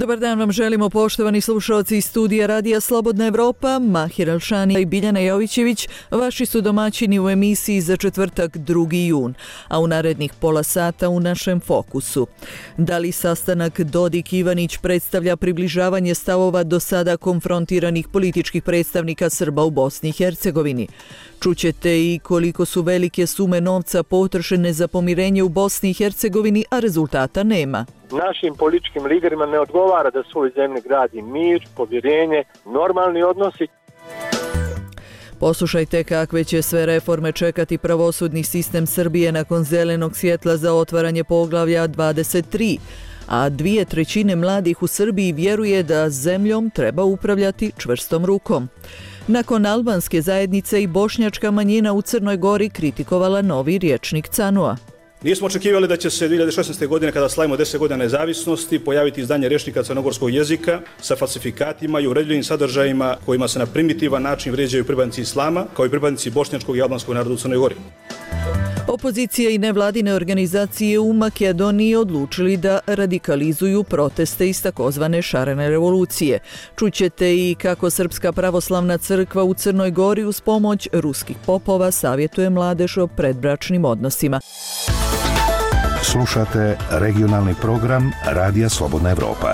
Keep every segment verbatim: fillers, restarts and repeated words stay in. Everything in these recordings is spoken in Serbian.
Dobar dan vam želimo, poštovani slušalci iz studija Radija Slobodna Evropa. Mahir Alšani i Biljana Jovićević vaši su domaćini u emisiji za četvrtak drugi jun, a u narednih pola sata u našem fokusu. Da li sastanak Dodik-Ivanić predstavlja približavanje stavova do sada konfrontiranih političkih predstavnika Srba u Bosni i Hercegovini? Čućete i koliko su velike sume novca potrošene za pomirenje u Bosni i Hercegovini, a rezultata nema. Našim političkim liderima ne odgovara da svoj zemlji gradi mir, povjerenje, normalni odnosi. Poslušajte kakve će sve reforme čekati pravosudni sistem Srbije nakon zelenog svjetla za otvaranje poglavlja dvadeset tri, a dvije trećine mladih u Srbiji vjeruje da zemljom treba upravljati čvrstom rukom. Nakon albanske zajednice i bošnjačka manjina u Crnoj Gori kritikovala novi rječnik Canua. Nismo očekivali da će se dvije hiljade šesnaeste. godine, kada slavimo deset godina nezavisnosti, pojaviti izdanje rječnika crnogorskog jezika sa falsifikatima i uvredljivim sadržajima kojima se na primitivan način vrijeđaju pripadnici islama, kao i pripadnici bošnjačkog i albanskog naroda u Crnoj Gori. Opozicija i nevladine organizacije u Makedoniji odlučili da radikalizuju proteste iz takozvane šarene revolucije. Čućete i kako Srpska pravoslavna crkva u Crnoj Gori uz pomoć ruskih popova savjetuje mladež o predbračnim odnosima. Slušate regionalni program Radija Slobodna Evropa.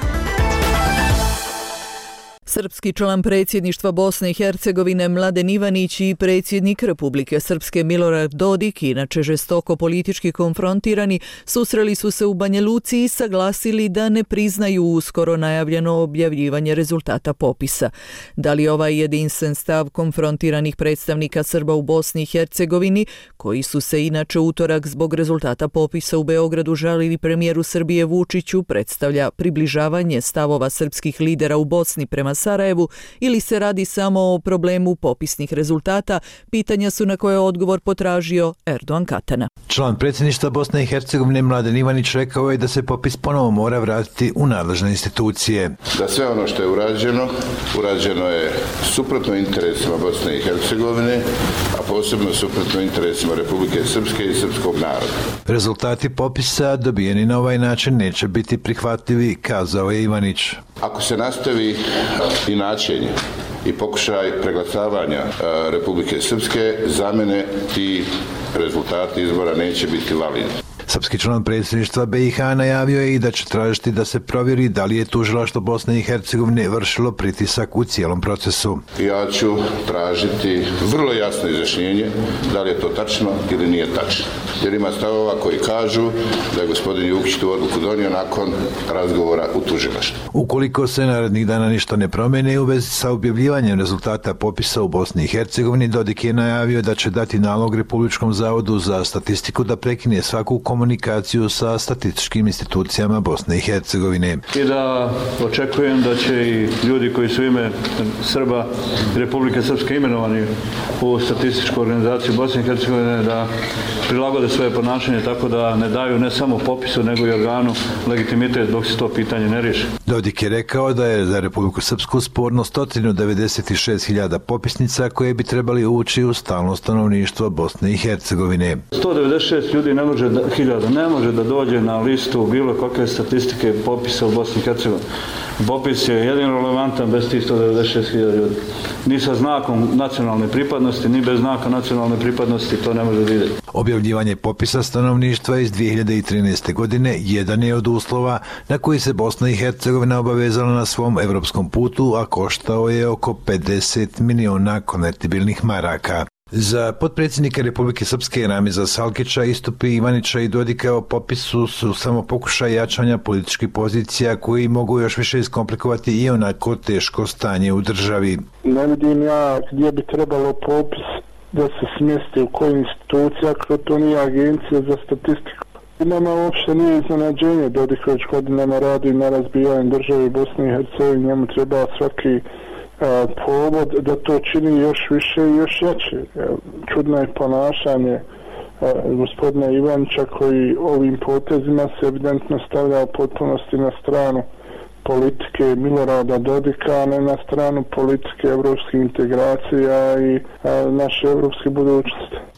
Srpski član predsjedništva Bosne i Hercegovine Mladen Ivanić i predsjednik Republike Srpske Milorad Dodik, inače žestoko politički konfrontirani, susreli su se u Banja Luci i saglasili da ne priznaju uskoro najavljeno objavljivanje rezultata popisa. Da li ovaj jedinstven stav konfrontiranih predstavnika Srba u Bosni i Hercegovini, koji su se inače utorak zbog rezultata popisa u Beogradu žalili premijeru Srbije Vučiću, predstavlja približavanje stavova srpskih lidera u Bosni prema Sarajevu ili se radi samo o problemu popisnih rezultata, pitanja su na koje odgovor potražio Erdogan Katana. Član predsjedništva Bosne i Hercegovine Mladen Ivanić rekao je da se popis ponovo mora vratiti u nadležne institucije. Da sve ono što je urađeno, urađeno je suprotno interesima Bosne i Hercegovine, a posebno suprotno interesima Republike Srpske i srpskog naroda. Rezultati popisa dobijeni na ovaj način neće biti prihvatljivi, kazao je Ivanić. Ako se nastavi inačenje i pokušaj preglasavanja Republike Srpske, za mene ti rezultati izbora neće biti validni. Srpski član predsjedništva B i H najavio je i da će tražiti da se provjeri da li je tužilaštvo Bosne i Hercegovine vršilo pritisak u cijelom procesu. Ja ću tražiti vrlo jasno izjašnjenje da li je to tačno ili nije tačno. Jer ima stavova koji kažu da je gospodin Jukić tu odluku donio nakon razgovora u tužilaštvu. Ukoliko se narednih dana ništa ne promene u vezi sa objavljivanjem rezultata popisa u Bosni i Hercegovini, Dodik je najavio da će dati nalog Republičkom zavodu za statistiku da prekine svaku komunikaciju sa statističkim institucijama Bosne i Hercegovine. I da očekujem da će i ljudi koji su ime Srba Republike Srpske imenovani u statističku organizaciju Bosne i Hercegovine da prilagode svoje ponašanje tako da ne daju ne samo popisu nego i organu legitimitet dok se to pitanje ne riješi. Dodik je rekao da je za Republiku Srpsku sporno sto devedeset šest hiljada popisnica koje bi trebali ući u stalno stanovništvo Bosne i Hercegovine. sto devedeset šest ljudi ne može da, hiljada ne može da dođe na listu bilo kakve statistike popisa u Bosni i Hercegovini. Popis je jedino relevantan bez tih sto devedeset šest hiljada ljudi. Ni sa znakom nacionalne pripadnosti, ni bez znaka nacionalne pripadnosti to ne može vidjeti. Objavljivanje popisa stanovništva iz dvije hiljade trinaeste. godine jedan je od uslova na koji se Bosna i Hercegovina obavezala na svom evropskom putu, a koštao je oko pedeset miliona konvertibilnih maraka. Za potpredsjednika Republike Srpske Ramiza Salkića istupi Ivanića i Dodika o popisu su samo pokušaj jačanja političkih pozicija koji mogu još više iskomplikovati i onako teško stanje u državi. Ne vidim ja gdje bi trebalo popis da se smjesti u kojoj instituciji, ako to nije agencija za statistiku. Nama uopšte nije iznenađenje, Dodik već godinama radi na razbijanju države Bosne i Hercegovine, njemu treba svaki a, povod da to čini još više i još jače. Čudno je ponašanje a, gospodina Ivanića koji ovim potezima se evidentno stavlja u potpunosti na stranu politike Milorada Dodika, a ne na stranu politike evropskih integracija i a, naše evropske budućnosti.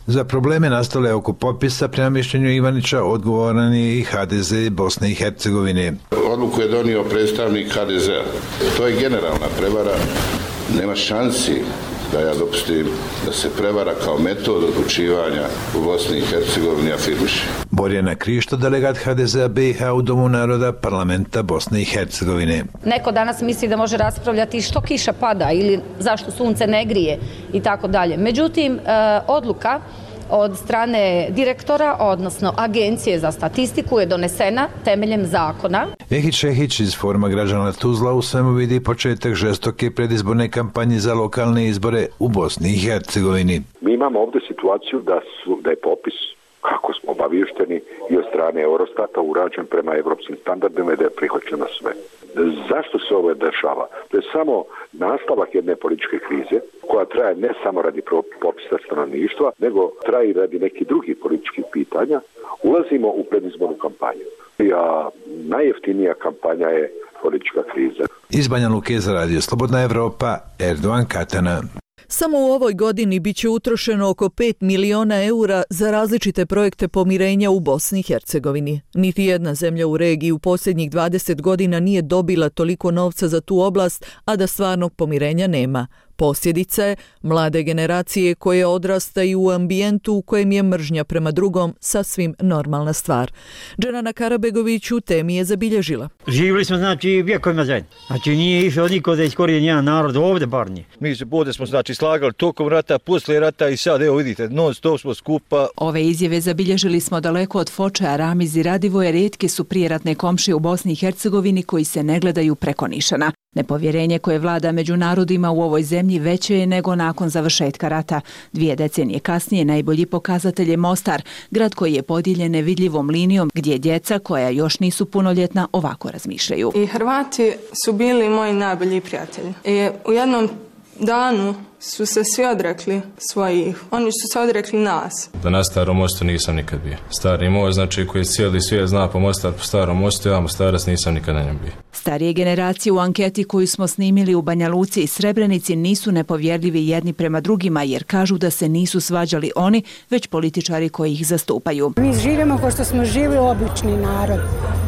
Za probleme nastale oko popisa, prema mišljenju Ivanića, odgovoran je i ha de ze Bosne i Hercegovine. Odluku je donio predstavnik ha de zea. To je generalna prevara. Nema šansi da ja dopustim da se prevara kao metod odlučivanja u Bosni i Hercegovini afirmiše. Borjana Krišto, delegat ha de zea be i ha u Domu naroda parlamenta Bosne i Hercegovine. Neko danas misli da može raspravljati što kiša pada ili zašto sunce ne grije i tako dalje. Međutim, odluka od strane direktora, odnosno Agencije za statistiku, je donesena temeljem zakona. Ehić Šehić iz Foruma građana Tuzla u svemu vidi početak žestoke predizborne kampanje za lokalne izbore u Bosni i Hercegovini. Mi imamo ovdje situaciju da, su, da je popis, kako smo obavješteni, i od strane Eurostata urađen prema evropskim standardima i da je prihvaćeno sve. Zašto se ovo dešava? To je samo nastavak jedne političke krize koja traje ne samo radi popisa stanovništva, nego traje i radi nekih drugih političkih pitanja. Ulazimo u predizbornu kampanju. A najjeftinija kampanja je politička kriza. Iz Banja Luke za Radio Slobodna Evropa, Erdovan Katana. Samo u ovoj godini bit će utrošeno oko pet miliona eura za različite projekte pomirenja u Bosni i Hercegovini. Niti jedna zemlja u regiji u posljednjih dvadeset godina nije dobila toliko novca za tu oblast, a da stvarnog pomirenja nema. Posljedica je mlade generacije koje odrastaju u ambijentu u kojem je mržnja prema drugom sasvim normalna stvar. Dženana Karabegović u temi je zabilježila. Živjeli smo znači vjekovima zajedno. Znači nije išao niko da iskorijeni jedan narod ovdje bar nije. Mi se ovdje smo znači slagali tokom rata, poslije rata i sad evo vidite, non stop smo skupa. Ove izjave zabilježili smo daleko od Foča, Ramiz i Radivoje, rijetke su prijeratne komšije u Bosni i Hercegovini koji se ne gledaju preko nišana. Nepovjerenje koje vlada među narodima u ovoj zemlji veće je nego nakon završetka rata. Dvije decenije kasnije najbolji pokazatelj je Mostar, grad koji je podijeljen nevidljivom linijom gdje djeca koja još nisu punoljetna ovako razmišljaju. I Hrvati su bili moji najbolji prijatelji. I u jednom danu su se svi odrekli svojih, oni su se odrekli nas. Da na Starom mostu nisam nikad bio. Stari most, znači koji cijeli svijet zna po Mostar po Starom mostu, ja Mostarac nisam nikad na njem bio. Starije generacije u anketi koju smo snimili u Banja Luci i Srebrenici nisu nepovjerljivi jedni prema drugima jer kažu da se nisu svađali oni, već političari koji ih zastupaju. Mi živimo kao što smo živjeli obični narod,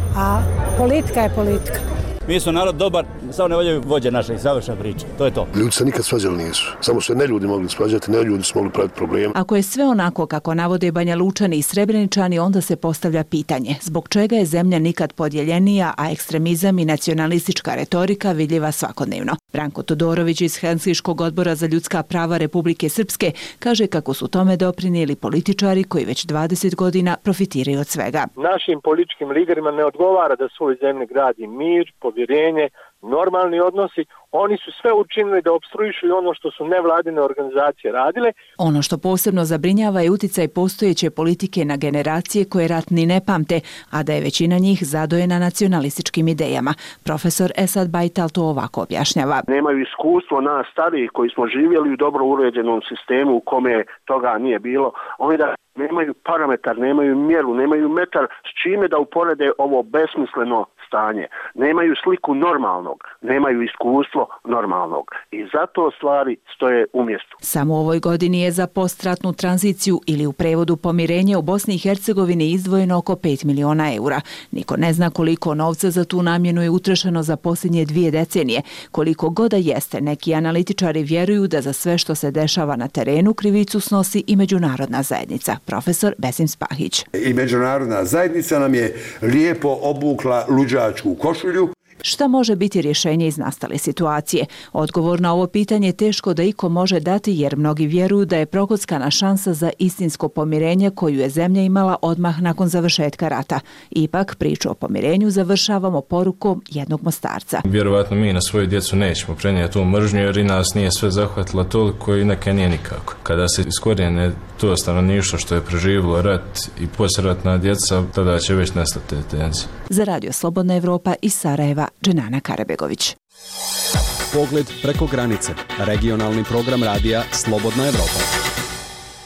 a politika je politika. Mi smo narod dobar, samo ne voljaju vođe naše, završna priča, to je to. Ljudi se nikad svađali nisu, samo se ne ljudi mogli svađati, ne ljudi su mogli praviti probleme. Ako je sve onako kako navode Banja Lučani i Srebreničani, onda se postavlja pitanje zbog čega je zemlja nikad podjeljenija, a ekstremizam i nacionalistička retorika vidljiva svakodnevno. Branko Todorović iz Helsinškog odbora za ljudska prava Republike Srpske kaže kako su tome doprinijeli političari koji već dvadeset godina profitiraju od svega. Našim političkim liderima ne odgovara da svoj zemlji gradi mir, povjerenje, normalni odnosi. Oni su sve učinili da opstruišu i ono što su nevladine organizacije radile. Ono što posebno zabrinjava je uticaj postojeće politike na generacije koje rat ni ne pamte, a da je većina njih zadojena nacionalističkim idejama. Profesor Esad Bajtal to ovako objašnjava. Nemaju iskustvo nas starijih koji smo živjeli u dobro uređenom sistemu u kome toga nije bilo. Oni da nemaju parametar, nemaju mjeru, nemaju metar s čime da uporede ovo besmisleno stanje. Nemaju sliku normalnog, nemaju iskustvo normalnog i zato stvari stoje u mjestu. Samo u ovoj godini je za postratnu tranziciju ili u prevodu pomirenje u Bosni i Hercegovini izdvojeno oko pet miliona eura. Niko ne zna koliko novca za tu namjenu je utrošeno za posljednje dvije decenije. Koliko god da jeste, neki analitičari vjeruju da za sve što se dešava na terenu krivicu snosi i međunarodna zajednica. Profesor Besim Spahić. I međunarodna zajednica nam je lijepo obukla luđačku košulju. Šta može biti rješenje iz nastale situacije? Odgovor na ovo pitanje je teško da iko može dati jer mnogi vjeruju da je prokockana šansa za istinsko pomirenje koju je zemlja imala odmah nakon završetka rata. Ipak priču o pomirenju završavamo porukom jednog Mostarca. Vjerovatno mi na svoju djecu nećemo prenijeti tu mržnju jer i nas nije sve zahvatilo toliko i neke nije nikako. Kada se iskorijene to stanovništvo što je preživjelo rat i poslijeratna djeca, tada će već nestati te tenzije. Za Radio Slobodna Evropa iz Sarajeva, Dženana Karabegović. Pogled preko granice. Regionalni program radija Slobodna Evropa.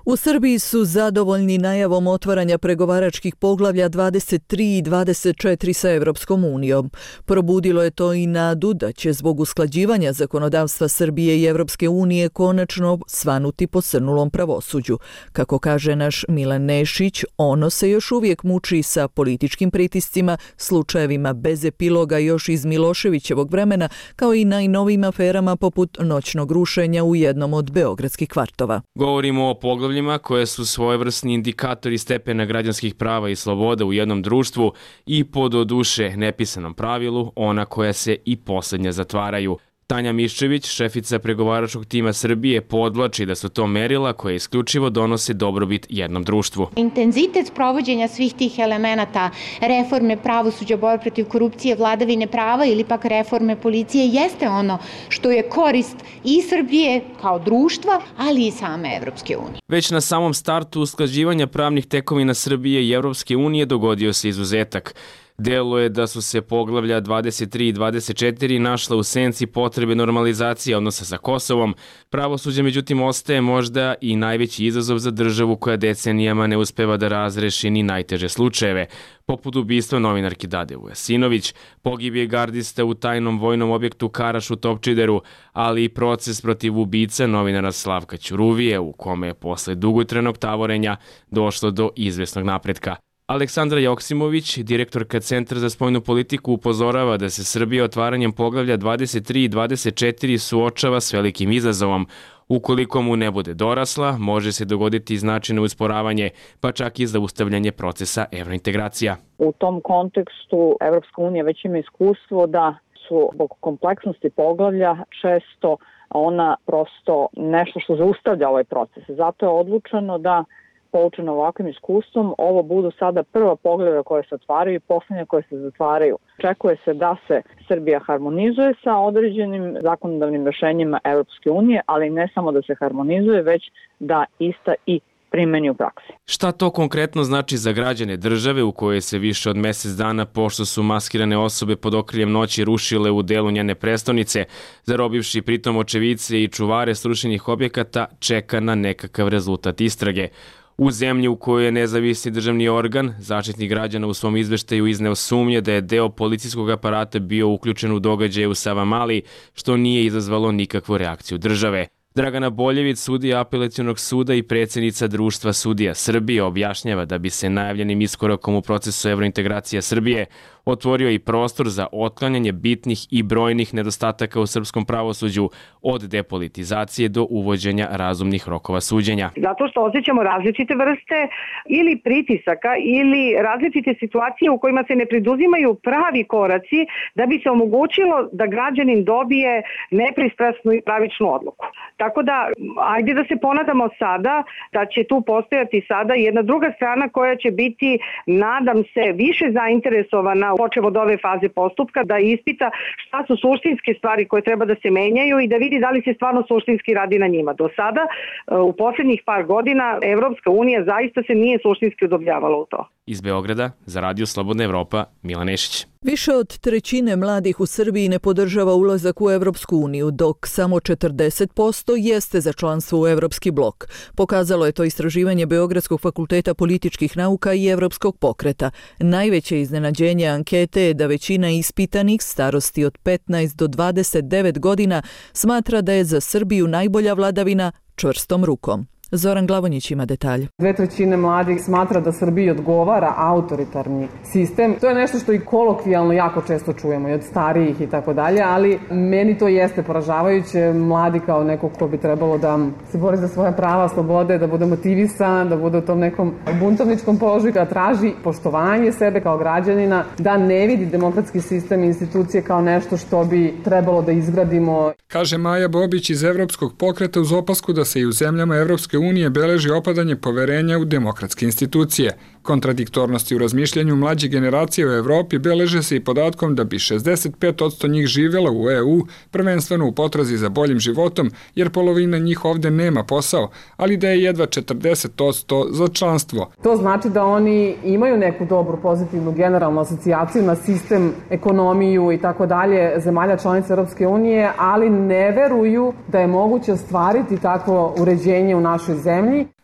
U Srbiji su zadovoljni najavom otvaranja pregovaračkih poglavlja dvadeset tri i dvadeset četiri sa Evropskom unijom. Probudilo je to i nadu da će zbog usklađivanja zakonodavstva Srbije i Evropske unije konačno svanuti po srnulom pravosuđu. Kako kaže naš Milan Nešić, ono se još uvijek muči sa političkim pritiscima, slučajevima bez epiloga još iz Miloševićevog vremena, kao i najnovijim aferama poput noćnog rušenja u jednom od beogradskih kvartova. Govorimo o poglavljima koje su svojevrsni indikatori stepena građanskih prava i sloboda u jednom društvu i po doduše nepisanom pravilu ona koja se i posljednja zatvaraju. Tanja Miščević, šefica pregovaračkog tima Srbije, podvlači da su to merila koje isključivo donose dobrobit jednom društvu. Intenzitet sprovođenja svih tih elemenata, reforme pravosuđa, borbe protiv korupcije, vladavine prava ili pak reforme policije jeste ono što je korist i Srbije kao društva, ali i same Evropske unije. Već na samom startu usklađivanja pravnih tekovina Srbije i Evropske unije dogodio se izuzetak. Delo je da su se poglavlja dvadeset tri i dvadeset četiri našla u senci potrebe normalizacije odnosa sa Kosovom. Pravosuđe međutim ostaje možda i najveći izazov za državu koja decenijama ne uspeva da razreši ni najteže slučajeve, poput ubistva novinarki Dade Vujasinović, pogibije gardista u tajnom vojnom objektu Karaš u Topčideru, ali i proces protiv ubica novinara Slavka Ćuruvije, u kome je posle dugotrenog tavorenja došlo do izvesnog napretka. Aleksandra Joksimović, direktorka Centra za spoljnu politiku, upozorava da se Srbija otvaranjem poglavlja dvadeset tri i dvadeset četiri suočava s velikim izazovom. Ukoliko mu ne bude dorasla, može se dogoditi značajno usporavanje, pa čak i zaustavljanje procesa evrointegracija. U tom kontekstu Evropska unija već ima iskustvo da su zbog kompleksnosti poglavlja često ona prosto nešto što zaustavlja ovaj proces. Zato je odlučeno da poučeno ovakvim iskustvom, ovo budu sada prva poglavlja koje se otvaraju i posljednja koje se zatvaraju. Očekuje se da se Srbija harmonizuje sa određenim zakonodavnim rešenjima Evropske unije, ali ne samo da se harmonizuje, već da ista i primeni u praksi. Šta to konkretno znači za građane države u kojoj se više od mjesec dana, pošto su maskirane osobe pod okriljem noći rušile u delu njene prestonice, zarobivši pritom očevice i čuvare srušenih objekata, čeka na nekakav rezultat istrage? U zemlji u kojoj je nezavisni državni organ, Zaštitnik građana u svom izveštaju izneo sumnje da je deo policijskog aparata bio uključen u događaje u Savamali, što nije izazvalo nikakvu reakciju države. Dragana Boljević, sudija Apelacionog suda i predsjednica Društva sudija Srbije, objašnjava da bi se najavljenim iskorakom u procesu evrointegracija Srbije otvorio i prostor za otklanjanje bitnih i brojnih nedostataka u srpskom pravosuđu, od depolitizacije do uvođenja razumnih rokova suđenja. Zato što osjećamo različite vrste ili pritisaka ili različite situacije u kojima se ne preduzimaju pravi koraci da bi se omogućilo da građanin dobije nepristrasnu i pravičnu odluku. Tako da, ajde da se ponadamo sada da će tu postojati sada jedna druga strana koja će biti, nadam se, više zainteresovana počev od ove faze postupka, da ispita šta su suštinske stvari koje treba da se menjaju i da vidi da li se stvarno suštinski radi na njima. Do sada, u posljednjih par godina, Evropska unija zaista se nije suštinski udobljavala u to. Iz Beograda, za Radio Slobodna Evropa, Milan Nešić. Više od trećine mladih u Srbiji ne podržava ulazak u Evropsku uniju, dok samo četrdeset posto jeste za članstvo u Evropski blok. Pokazalo je to istraživanje Beogradskog fakulteta političkih nauka i Evropskog pokreta. Najveće iznenađenje ankete je da većina ispitanih starosti od petnaest do dvadeset devet godina smatra da je za Srbiju najbolja vladavina čvrstom rukom. Zoran Glavonjić ima detalje. Dve trećine mladih smatra da Srbiji odgovara autoritarni sistem. To je nešto što i kolokvijalno jako često čujemo i od starijih i tako dalje, ali meni to jeste poražavajuće. Mladi kao neko ko bi trebalo da se bori za svoje prava, slobode, da bude motivisan, da bude u tom nekom buntovničkom položaju, da traži poštovanje sebe kao građanina, da ne vidi demokratski sistem i institucije kao nešto što bi trebalo da izgradimo. Kaže Maja Bobić iz Evropskog pokreta uz opasku da se i u zemljama Evropske unije beleži opadanje poverenja u demokratske institucije. Kontradiktornosti u razmišljanju mlađe generacije u Evropi beleže se i podatkom da bi šezdeset pet posto njih živjela u E U, prvenstveno u potrazi za boljim životom, jer polovina njih ovdje nema posao, ali da je jedva četrdeset posto za članstvo. To znači da oni imaju neku dobru, pozitivnu generalnu asocijaciju na sistem, ekonomiju i tako dalje zemalja članica Evropske unije, ali ne veruju da je moguće ostvariti takvo uređenje u našoj zemlji.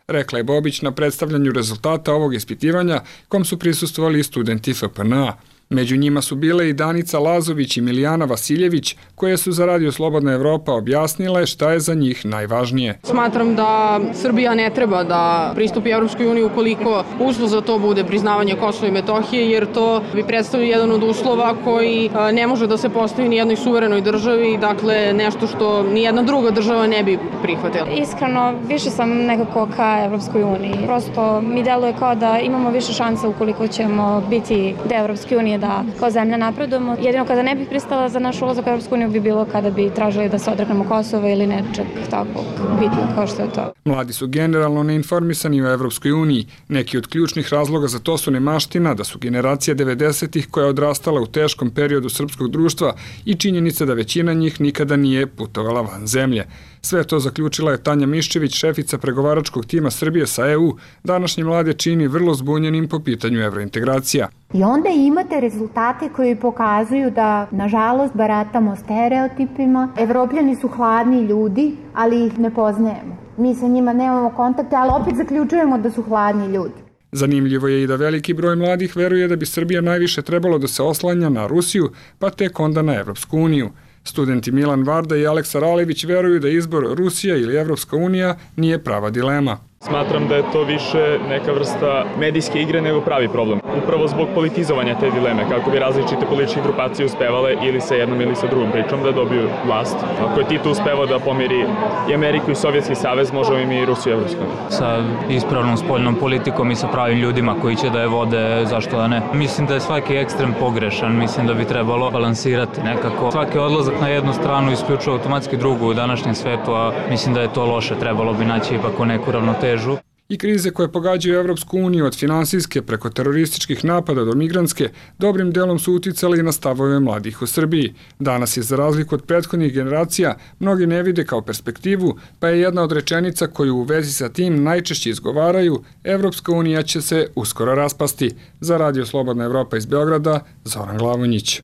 rekla je Bobić na predstavljanju rezultata ovog ispitivanja kom su prisustvovali i studenti F P N A. Među njima su bile i Danica Lazović i Milijana Vasiljević, koje su za Radio Slobodna Evropa objasnile šta je za njih najvažnije. Smatram da Srbija ne treba da pristupi Evropskoj uniji ukoliko uslov za to bude priznavanje Kosova i Metohije, jer to bi predstavljao jedan od uslova koji ne može da se postavi ni jednoj suverenoj državi, dakle nešto što ni jedna druga država ne bi prihvatila. Iskreno, više sam nekako ka Evropskoj uniji. Prosto mi deluje kao da imamo više šanse ukoliko ćemo biti deo Evropske unije, da kao zemlja napredujemo. Jedino kada ne bih pristala za naš ulazak u Evropsku uniju bi bilo kada bi tražili da se odreknemo Kosova ili nečeg takvog bitnog kao što je to. Mladi su generalno neinformisani o Evropskoj uniji. Neki od ključnih razloga za to su nemaština da su generacija devedesetih koja je odrastala u teškom periodu srpskog društva i činjenica da većina njih nikada nije putovala van zemlje. Sve to zaključila je Tanja Miščević, šefica pregovaračkog tima Srbije sa E U. Današnje mlade čini vrlo zbunjenim po pitanju evrointegracija. I onda imate rezultate koji pokazuju da, nažalost, baratamo stereotipima. Evropljani su hladni ljudi, ali ih ne poznajemo. Mi sa njima nemamo kontakte, ali opet zaključujemo da su hladni ljudi. Zanimljivo je i da veliki broj mladih veruje da bi Srbija najviše trebalo da se oslanja na Rusiju, pa tek onda na Evropsku uniju. Studenti Milan Varda i Aleksa Ralević veruju da izbor Rusija ili Evropska unija nije prava dilema. Smatram da je to više neka vrsta medijske igre nego pravi problem. Upravo zbog politizovanja te dileme, kako bi različite političke grupacije uspevale ili sa jednom ili sa drugom pričom da dobiju vlast. Ako je Tito uspevao da pomiri i Ameriku i Sovjetski savez, možemo im i Rusiju i Evropsku uniju. Sa ispravnom spoljnom politikom i sa pravim ljudima koji će da je vode, zašto da ne. Mislim da je svaki ekstrem pogrešan, mislim da bi trebalo balansirati nekako. Svaki odlazak na jednu stranu isključuje automatski drugu u današnjem svetu, a mislim da je to loše, trebalo bi naći ipak neku ravnotežu. I krize koje pogađaju Evropsku uniju od finansijske preko terorističkih napada do migrantske dobrim delom su uticali i na stavove mladih u Srbiji. Danas je, za razliku od prethodnih generacija, mnogi ne vide kao perspektivu, pa je jedna od rečenica koju u vezi sa tim najčešće izgovaraju: Evropska unija će se uskoro raspasti. Za Radio Slobodna Evropa iz Beograda, Zoran Glavonjić.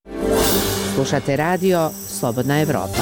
Slušate Radio Slobodna Evropa.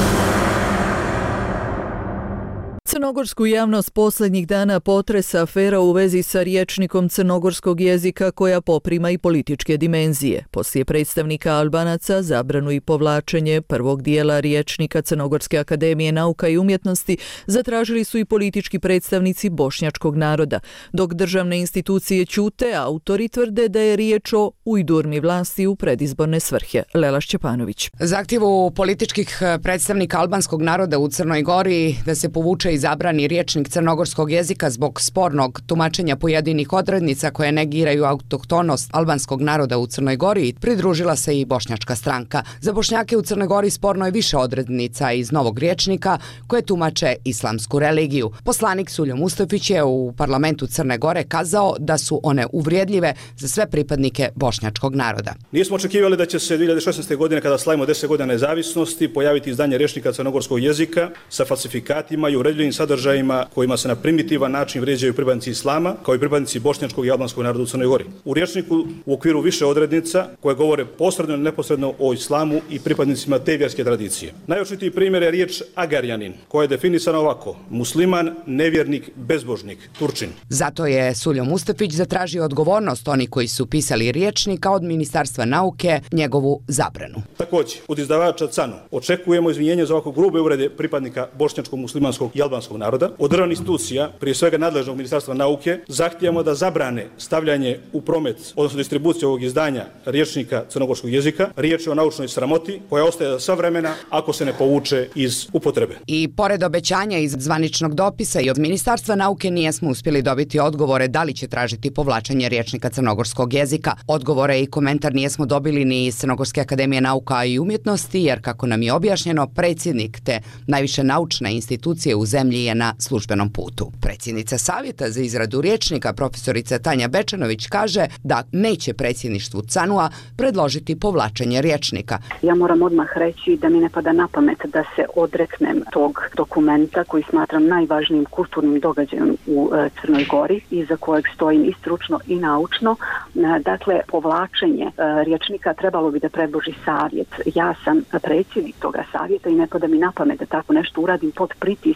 Crnogorsku javnost posljednjih dana potresa afera u vezi sa rječnikom crnogorskog jezika koja poprima i političke dimenzije. Poslije predstavnika Albanaca, zabranu i povlačenje prvog dijela rječnika Crnogorske akademije nauka i umjetnosti zatražili su i politički predstavnici bošnjačkog naroda. Dok državne institucije ćute, autori tvrde da je riječ o ujdurmi vlasti u predizborne svrhe. Lela Šćepanović. Zahtjevu političkih predstavnika albanskog naroda u Crnoj Gori da se povuče i zabrani rječnik crnogorskog jezika zbog spornog tumačenja pojedinih odrednica koje negiraju autohtonost albanskog naroda u Crnoj Gori, pridružila se i bošnjačka stranka. Za Bošnjake u Crnoj Gori sporno je više odrednica iz novog rječnika koje tumače islamsku religiju. Poslanik Suljo Mustafić je u parlamentu Crne Gore kazao da su one uvrijedljive za sve pripadnike bošnjačkog naroda. Nismo očekivali da će se dvije hiljade šesnaeste. godine, kada slavimo deset godina nezavisnosti, pojaviti izdanje rječnika crnogorskog jezika sa falsifikatima i uvredljivim sadržajima kojima se na primitivan način vrijeđaju pripadnici islama, kao i pripadnici bošnjačkog i albanskog naroda u Crnoj Gori. U rječniku u okviru više odrednica koje govore posredno ili neposredno o islamu i pripadnicima te vjerske tradicije. Najočitiji primjer je riječ agarjanin, koja je definisana ovako: musliman, nevjernik, bezbožnik, Turčin. Zato je Suljo Mustafić zatražio odgovornost oni koji su pisali rječnika od Ministarstva nauke, njegovu zabranu. Također, od izdavača C A N U očekujemo izvinjenje za ovako grube uvrede pripadnika bošnjačkog, muslimanskog i albanskog naroda. Od državnih institucija, prije svega nadležnog Ministarstva nauke, zahtijemo da zabrane stavljanje u promet, odnosno distribuciju ovog izdanja rječnika crnogorskog jezika. Riječ je o naučnoj sramoti koja ostaje za sva vremena ako se ne povuče iz upotrebe. I pored obećanja iz zvaničnog dopisa i od Ministarstva nauke nijesmo uspjeli dobiti odgovore da li će tražiti povlačenje rječnika crnogorskog jezika. Odgovore i komentar nijesmo dobili ni iz Crnogorske akademije nauka i umjetnosti, jer kako nam je objašnjeno, predsjednik te najviše naučne institucije u zemlji je na službenom putu. Predsjednica Savjeta za izradu rječnika, profesorica Tanja Bečanović, kaže da neće predsjedništvu C A N U-a predložiti povlačenje rječnika. Ja moram odmah reći da mi ne pada na pamet da se odreknem tog dokumenta koji smatram najvažnijim kulturnim događajem u Crnoj Gori i za kojeg stojim i stručno i naučno. Dakle, povlačenje rječnika trebalo bi da predloži savjet. Ja sam predsjednik toga savjeta i ne pada mi na pamet da tako nešto uradim pod pritiskom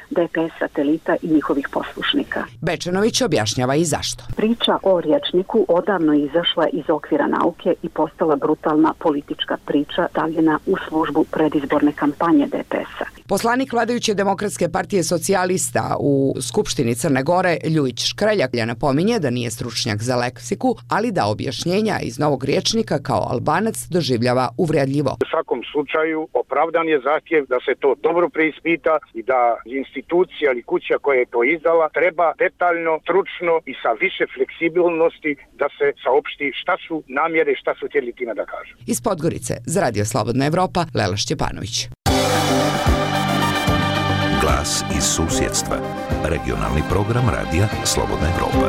D P S satelita i njihovih poslušnika. Bečanović objašnjava i zašto. Priča o rječniku odavno je izašla iz okvira nauke i postala brutalna politička priča stavljena u službu predizborne kampanje D P S-a. Poslanik vladajuće Demokratske partije socijalista u Skupštini Crne Gore Ljujić Škreljak napominje da nije stručnjak za leksiku, ali da objašnjenja iz novog rječnika kao Albanac doživljava uvredljivo. U svakom slučaju opravdan je zahtjev da se to dobro preispita i da institucija ili kuća koja je to izdala treba detaljno, stručno i sa više fleksibilnosti da se saopšti šta su namjere, šta su htjeli time da kažu. Iz Podgorice za Radio Slobodna Evropa, Lela Šćepanović. Glas iz susjedstva. Regionalni program Radija Slobodna Evropa.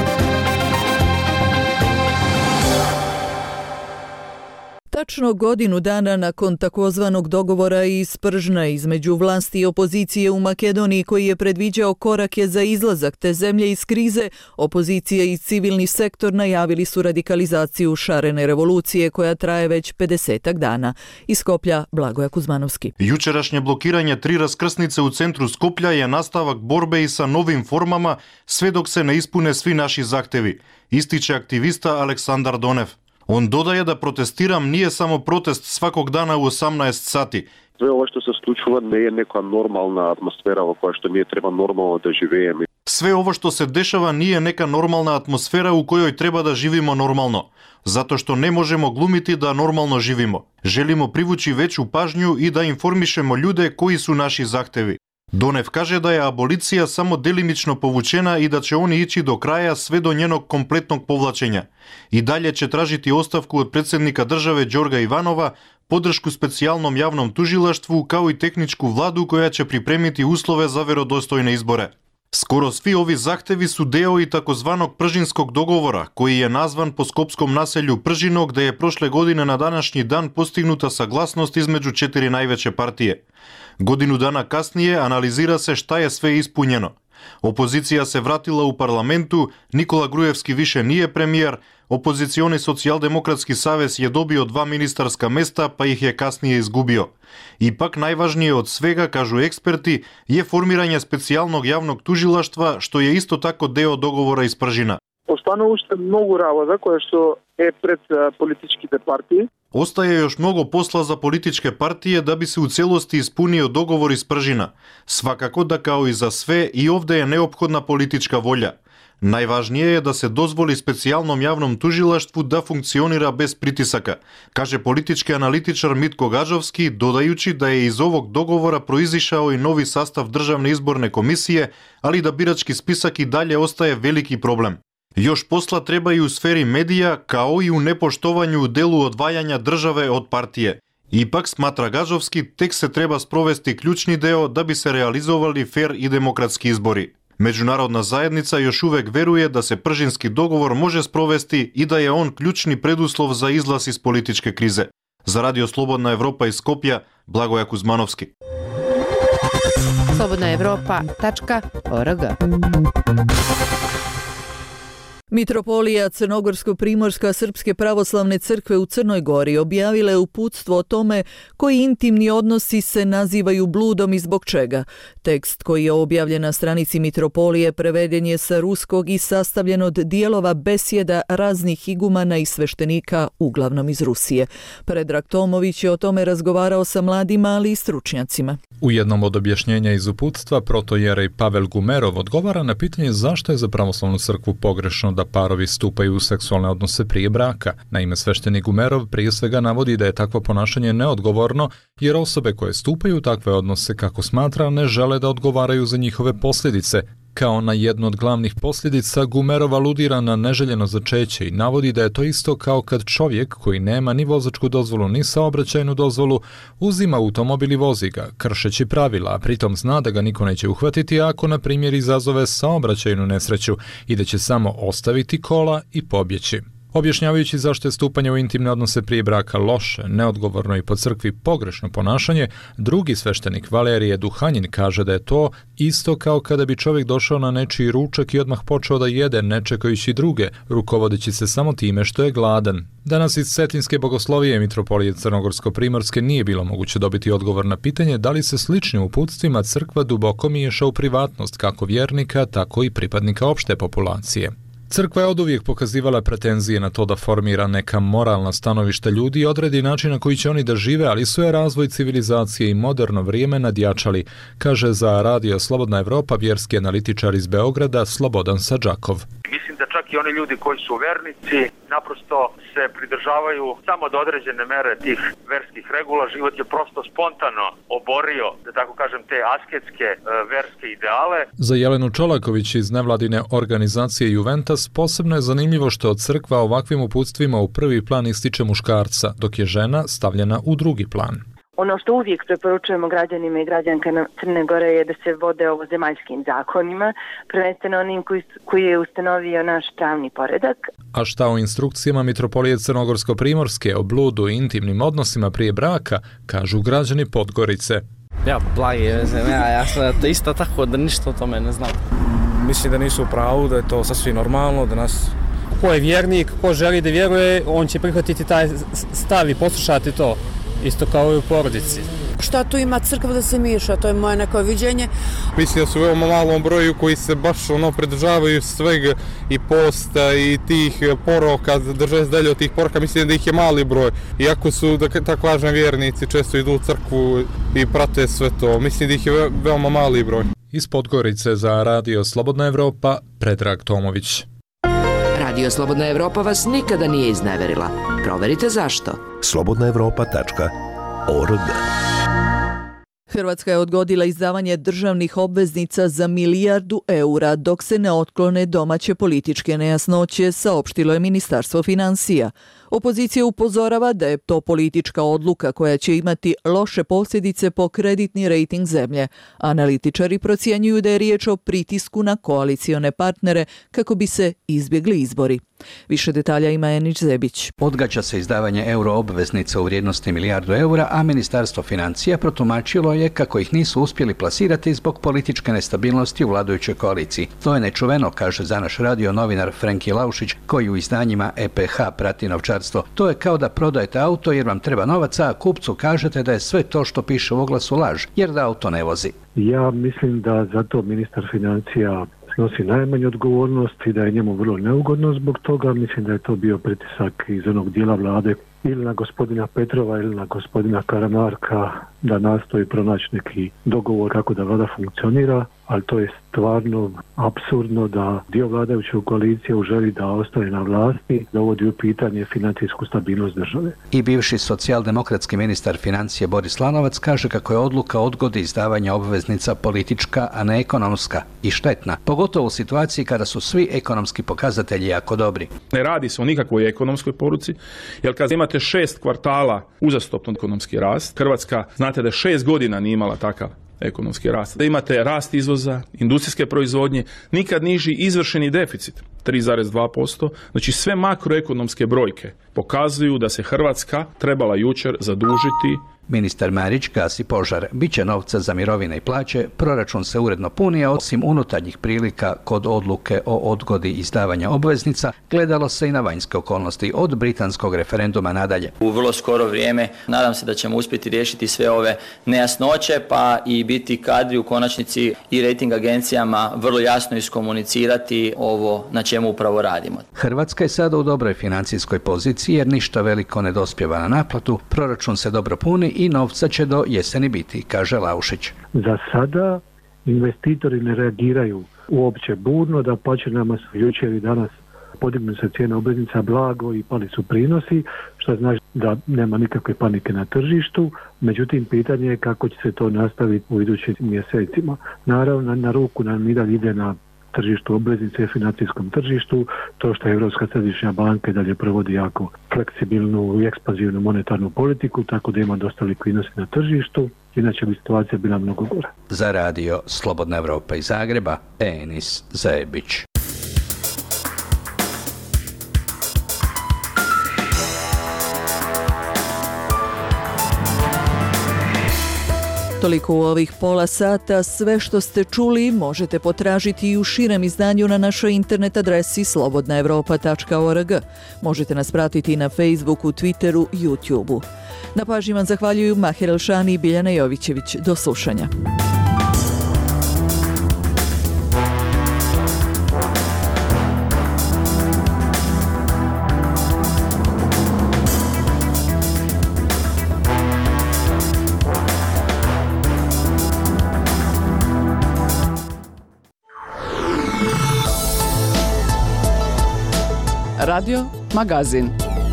Tačno godinu dana nakon takozvanog dogovora iz Pržna između vlasti i opozicije u Makedoniji koji je predviđao korake za izlazak te zemlje iz krize, opozicija i civilni sektor najavili su radikalizaciju šarene revolucije koja traje već pedesetak dana. Iz Skoplja Blagoja Kuzmanovski. Jučerašnje blokiranje tri raskrsnice u centru Skoplja je nastavak borbe i sa novim formama sve dok se ne ispune svi naši zahtevi, ističe aktivista Aleksandar Donev. On dodaje da protestiram nije samo protest svakog dana u osamnaest sati. Sve ovo što se slučava ne je neka normalna atmosfera koja što nije treba normalno da živimo. Sve ovo što se dešava nije neka normalna atmosfera u kojoj treba da živimo normalno. Zato što ne možemo glumiti da normalno živimo. Želimo privući veću pažnju i da informišemo ljude koji su naši zahtevi. Donev kaže da je abolicija samo delimično povučena i da će oni ići do kraja sve do njenog kompletnog povlačenja. I dalje će tražiti ostavku od predsjednika države Đorga Ivanova, podršku specijalnom javnom tužilaštvu kao i tehničku vladu koja će pripremiti uslove za verodostojne izbore. Skoro svi ovi zahtevi su deo i takozvanog Pržinskog dogovora, koji je nazvan po skopskom naselju Pržino, gde je prošle godine na današnji dan postignuta saglasnost između četiri najveće partije. Godinu dana kasnije analizira se šta je sve ispunjeno. Opozicija se vratila u parlamentu, Nikola Grujevski više nije premijer, opozicioni socijaldemokratski savez je dobio dva ministarska mesta pa ih je kasnije izgubio. Ipak najvažnije od svega, kažu eksperti, je formiranje specijalnog javnog tužilaštva, što je isto tako deo dogovora iz Pržina. Остана уште многу работа која што е пред политичките партии. Ostaje još mnogo posla za političke partije da bi se u celosti ispunio dogovor iz Pržina. Svakako da kao i za sve i ovde je neophodna politička volja. Najvažnije je da se dozvoli specijalnom javnom tužilaštvu da funkcionira bez pritisaka, kaže politički analitičar Mitko Gažovski, dodajući da je iz ovog dogovora proizišao i novi sastav Državne izborne komisije, ali da birački spisak i dalje ostaje veliki problem. Još posla treba i u sferi medija, kao i u nepoštovanju u delu odvajanja države od partije. Ipak, smatra Gažovski, tek se treba sprovesti ključni deo da bi se realizovali fer i demokratski izbori. Međunarodna zajednica još uvek veruje da se Pržinski dogovor može sprovesti i da je on ključni preduslov za izlaz iz političke krize. Za Radio Slobodna Evropa iz Skopja, Blagoja Kuzmanovski. slobodna evropa tačka org. Mitropolija Crnogorsko-Primorska Srpske pravoslavne crkve u Crnoj Gori objavila je uputstvo o tome koji intimni odnosi se nazivaju bludom i zbog čega. Tekst koji je objavljen na stranici Mitropolije preveden je sa ruskog i sastavljen od dijelova besjeda raznih igumana i sveštenika, uglavnom iz Rusije. Predrag Tomović je o tome razgovarao sa mladima, ali i stručnjacima. U jednom od objašnjenja iz uputstva protojerej Pavel Gumerov odgovara na pitanje zašto je za pravoslavnu crkvu pogrešno da parovi stupaju u seksualne odnose prije braka. Naime, sveštenik Gumerov prije svega navodi da je takvo ponašanje neodgovorno, jer osobe koje stupaju u takve odnose, kako smatra, ne žele da odgovaraju za njihove posljedice. Kao na jednu od glavnih posljedica, Gumerov aludira na neželjeno začeće i navodi da je to isto kao kad čovjek koji nema ni vozačku dozvolu ni saobraćajnu dozvolu uzima automobil i vozi ga, kršeći pravila, a pritom zna da ga niko neće uhvatiti ako, na primjer, izazove saobraćajnu nesreću i da će samo ostaviti kola i pobjeći. Objašnjavajući zašto je stupanje u intimne odnose prije braka loše, neodgovorno i po crkvi pogrešno ponašanje, drugi sveštenik Valerije Duhanjin kaže da je to isto kao kada bi čovjek došao na nečiji ručak i odmah počeo da jede ne čekajući druge, rukovodeći se samo time što je gladan. Danas iz Cetinske bogoslovije mitropolije Crnogorsko-Primorske nije bilo moguće dobiti odgovor na pitanje da li se sličnim uputstvima crkva duboko miješa u privatnost kako vjernika, tako i pripadnika opšte populacije. Crkva je oduvijek pokazivala pretenzije na to da formira neka moralna stanovišta ljudi i odredi način na koji će oni da žive, ali su je razvoj civilizacije i moderno vrijeme nadjačali, kaže za Radio Slobodna Evropa vjerski analitičar iz Beograda Slobodan Sadžakov. Mislim da čak i oni ljudi koji su vernici naprosto se pridržavaju samo do određene mere tih verskih regula. Život je prosto spontano oborio, da tako kažem, te asketske e, verske ideale. Za Jelenu Čolaković iz nevladine organizacije Juventus posebno je zanimljivo što crkva ovakvim uputstvima u prvi plan ističe muškarca, dok je žena stavljena u drugi plan. Ono što uvijek preporučujemo građanima i građankama Crne Gore je da se vode ovozemaljskim zakonima, prvenstveno onim koji, koji je ustanovio naš pravni poredak. A šta o instrukcijama mitropolije Crnogorsko-Primorske o bludu i intimnim odnosima prije braka, kažu građani Podgorice. Ja, blagi, ja, ja sam isto tako da ništa o tome ne znam. Mislim da nisu u pravu, da je to sasvim normalno, da nas... Ko je vjernik, ko želi da vjeruje, on će prihvatiti taj stav i poslušati to. Isto kao i u porodici. Šta tu ima crkva da se miješa, to je moje neko viđenje. Mislim da su u veoma malom broju koji se baš ono pridržavaju svega i posta i tih poroka, drže se dalje od tih poroka, mislim da ih je mali broj. Iako su, da tako kažem, vjernici, često idu u crkvu i prate sve to, mislim da ih je veoma mali broj. Iz Podgorice za Radio Slobodna Evropa, Predrag Tomović. Radio Slobodna Evropa vas nikada nije izneverila. Proverite zašto. slobodna evropa tačka org. Hrvatska je odgodila izdavanje državnih obveznica za milijardu eura dok se ne otklone domaće političke nejasnoće, saopštilo je Ministarstvo financija. Opozicija upozorava da je to politička odluka koja će imati loše posljedice po kreditni rejting zemlje. Analitičari procjenjuju da je riječ o pritisku na koalicione partnere kako bi se izbjegli izbori. Više detalja ima Enić Zebić. Odgađa se izdavanje euro obveznica u vrijednosti milijardu eura, a Ministarstvo financija protumačilo je kako ih nisu uspjeli plasirati zbog političke nestabilnosti u vladajućoj koaliciji. To je nečuveno, kaže za naš radio novinar Frenki Laušić, koji u izdanjima E P H prati novčarstvo. To je kao da prodajete auto jer vam treba novaca, a kupcu kažete da je sve to što piše u oglasu laž, jer da auto ne vozi. Ja mislim da zato ministar financija snosi najmanju odgovornost i da je njemu vrlo neugodno zbog toga. Mislim da je to bio pritisak iz onog dijela vlade ili na gospodina Petrova ili na gospodina Karamarka da nastoji pronaći neki dogovor kako da vlada funkcionira, ali to je stvarno apsurdno da dio vladajuće koalicije želi da ostane na vlasti, dovodi u pitanje financijsku stabilnost države. I bivši socijaldemokratski ministar financije Boris Lanovac kaže kako je odluka o odgodi izdavanja obveznica politička, a ne ekonomska i štetna, pogotovo u situaciji kada su svi ekonomski pokazatelji jako dobri. Ne radi se o nikakvoj ekonomskoj poruci, jer kad imate šest kvartala uzastopno ekonomski rast, Hrvatska, znate da šest godina nije imala takav ekonomski rast. Da imate rast izvoza, industrijske proizvodnje, nikad niži izvršeni deficit, tri zarez dva posto. Znači sve makroekonomske brojke pokazuju da se Hrvatska trebala jučer zadužiti. Ministar Marić gasi požar. Biće novca za mirovine i plaće, proračun se uredno puni, a osim unutarnjih prilika kod odluke o odgodi izdavanja obveznica, gledalo se i na vanjske okolnosti od britanskog referenduma nadalje. U vrlo skoro vrijeme nadam se da ćemo uspjeti riješiti sve ove nejasnoće, pa i biti kadri u konačnici i rating agencijama vrlo jasno iskomunicirati ovo na čemu upravo radimo. Hrvatska je sada u dobroj financijskoj poziciji jer ništa veliko ne dospijeva na naplatu, proračun se dobro puni i novca će do jeseni biti, kaže Laušić. Za sada investitori ne reagiraju uopće burno, da pače nama su jučer i danas podignu se cijene obveznica blago i pali su prinosi, što znači da nema nikakve panike na tržištu, međutim pitanje je kako će se to nastaviti u idućim mjesecima. Naravno, na ruku nam i dalje ide na tržištu obveznice i financijskom tržištu, to što je Europska središnja banka dalje provodi jako fleksibilnu i ekspanzivnu monetarnu politiku, tako da ima dosta likvidnosti na tržištu, inače bi situacija bila mnogo gora. Za radio Slobodna Evropa iz Zagreba, Enis Zebić. Toliko u ovih pola sata. Sve što ste čuli možete potražiti i u širem izdanju na našoj internet adresi slobodna evropa tačka org. Možete nas pratiti na Facebooku, Twitteru, YouTubeu. Na pažnji vam zahvaljuju Mahir Elšani i Biljana Jovićević. Do slušanja. Radio Magazin.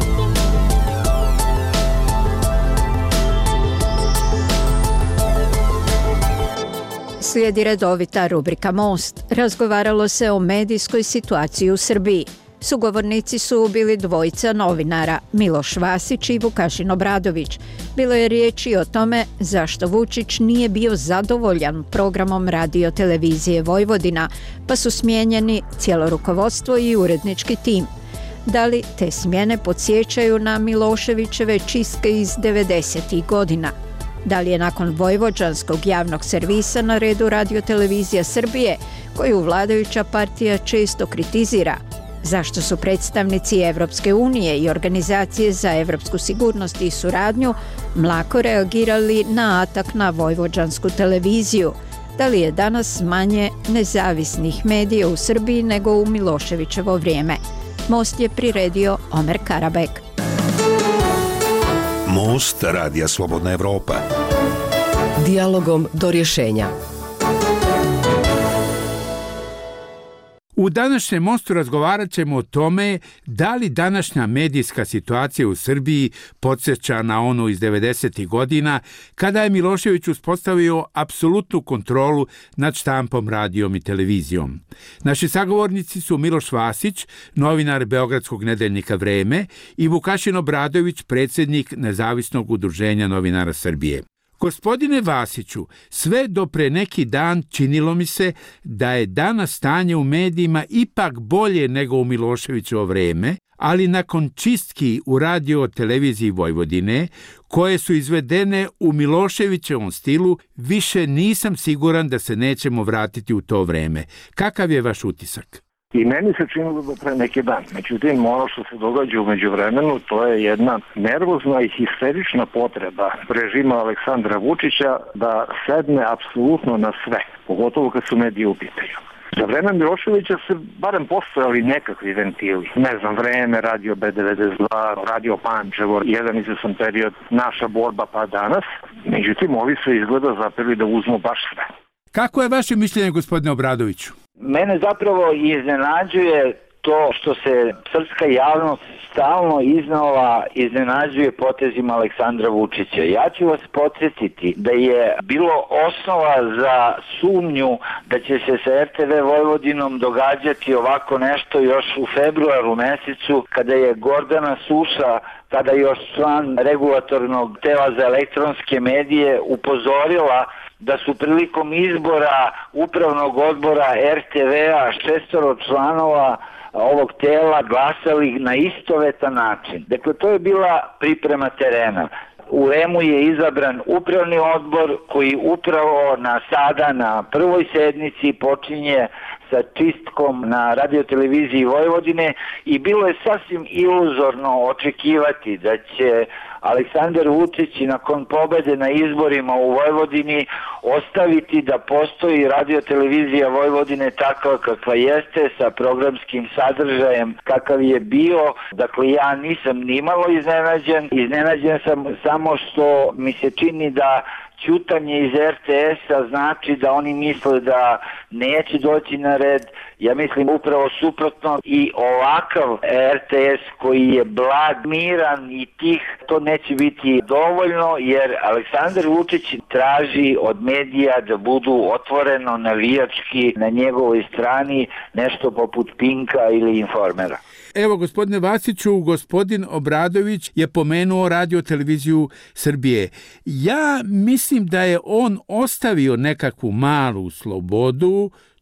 Slijedi redovita rubrika Most. Razgovaralo se o medijskoj situaciji u Srbiji. Sugovornici su bili dvojica novinara, Miloš Vasić i Vukašin Obradović. Bilo je riječi o tome zašto Vučić nije bio zadovoljan programom Radio televizije Vojvodina, pa su smijenjeni cijelo rukovodstvo i urednički tim. Da li te smjene podsjećaju na Miloševićeve čistke iz devedesetih godina? Da li je nakon vojvođanskog javnog servisa na redu Radio-televizija Srbije, koju vladajuća partija često kritizira? Zašto su predstavnici Evropske unije i Organizacije za evropsku sigurnost i suradnju mlako reagirali na atak na vojvođansku televiziju? Da li je danas manje nezavisnih medija u Srbiji nego u Miloševićevo vrijeme? Most je priredio Omer Karabek. Most Radija Slobodna Evropa. Dijalogom do rješenja. U današnjem Mostu razgovarat ćemo o tome da li današnja medijska situacija u Srbiji podsjeća na onu iz devedesetih godina, kada je Milošević uspostavio apsolutnu kontrolu nad štampom, radijom i televizijom. Naši sagovornici su Miloš Vasić, novinar beogradskog nedeljnika Vreme, i Vukašin Obradović, predsjednik Nezavisnog udruženja novinara Srbije. Gospodine Vasiću, sve do pre neki dan činilo mi se da je danas stanje u medijima ipak bolje nego u Miloševićevo vrijeme, ali nakon čistki u Radio televiziji Vojvodine, koje su izvedene u Miloševićevom stilu, više nisam siguran da se nećemo vratiti u to vrijeme. Kakav je vaš utisak? I meni se činilo da pre neki dan. Međutim, ono što se događa u međuvremenu, to je jedna nervozna i histerična potreba režima Aleksandra Vučića da sedne apsolutno na sve, pogotovo kad su mediji u pitanju. Za vreme Miloševića se barem postojali nekakvi ventili. Ne znam, Vreme, Radio B devedeset dva, Radio Pančevo, jedan izvesan period, Naša borba pa danas. Međutim, ovi se izgleda zapeli da uzmu baš sve. Kako je vaše mišljenje, gospodine Obradoviću? Mene zapravo iznenađuje to što se srpska javnost stalno iznova iznenađuje potezima Aleksandra Vučića. Ja ću vas podsjetiti da je bilo osnova za sumnju da će se sa R T V Vojvodinom događati ovako nešto još u februaru mesecu, kada je Gordana Suša, tada još član regulatornog tela za elektronske medije, upozorila da su prilikom izbora upravnog odbora R T V-a šestoro članova ovog tela glasali na istovetan način. Dakle, to je bila priprema terena. U R E M-u je izabran upravni odbor koji upravo na sada na prvoj sednici počinje sa čistkom na radioteleviziji Vojvodine i bilo je sasvim iluzorno očekivati da će Aleksandar Vučić nakon pobede na izborima u Vojvodini ostaviti da postoji radiotelevizija Vojvodine takva kakva jeste, sa programskim sadržajem kakav je bio. Dakle, ja nisam nimalo iznenađen. Iznenađen sam samo što mi se čini da ćutanje iz R T S-a znači da oni misle da neće doći na red. Ja mislim upravo suprotno, i ovakav R T S koji je blag, miran i tih, to neće biti dovoljno, jer Aleksandar Vučić traži od medija da budu otvoreno navijački na njegovoj strani, nešto poput Pinka ili Informera. Evo, gospodine Vasiću, gospodin Obradović je pomenuo Radio televiziju Srbije. Ja mislim da je on ostavio nekakvu malu slobodu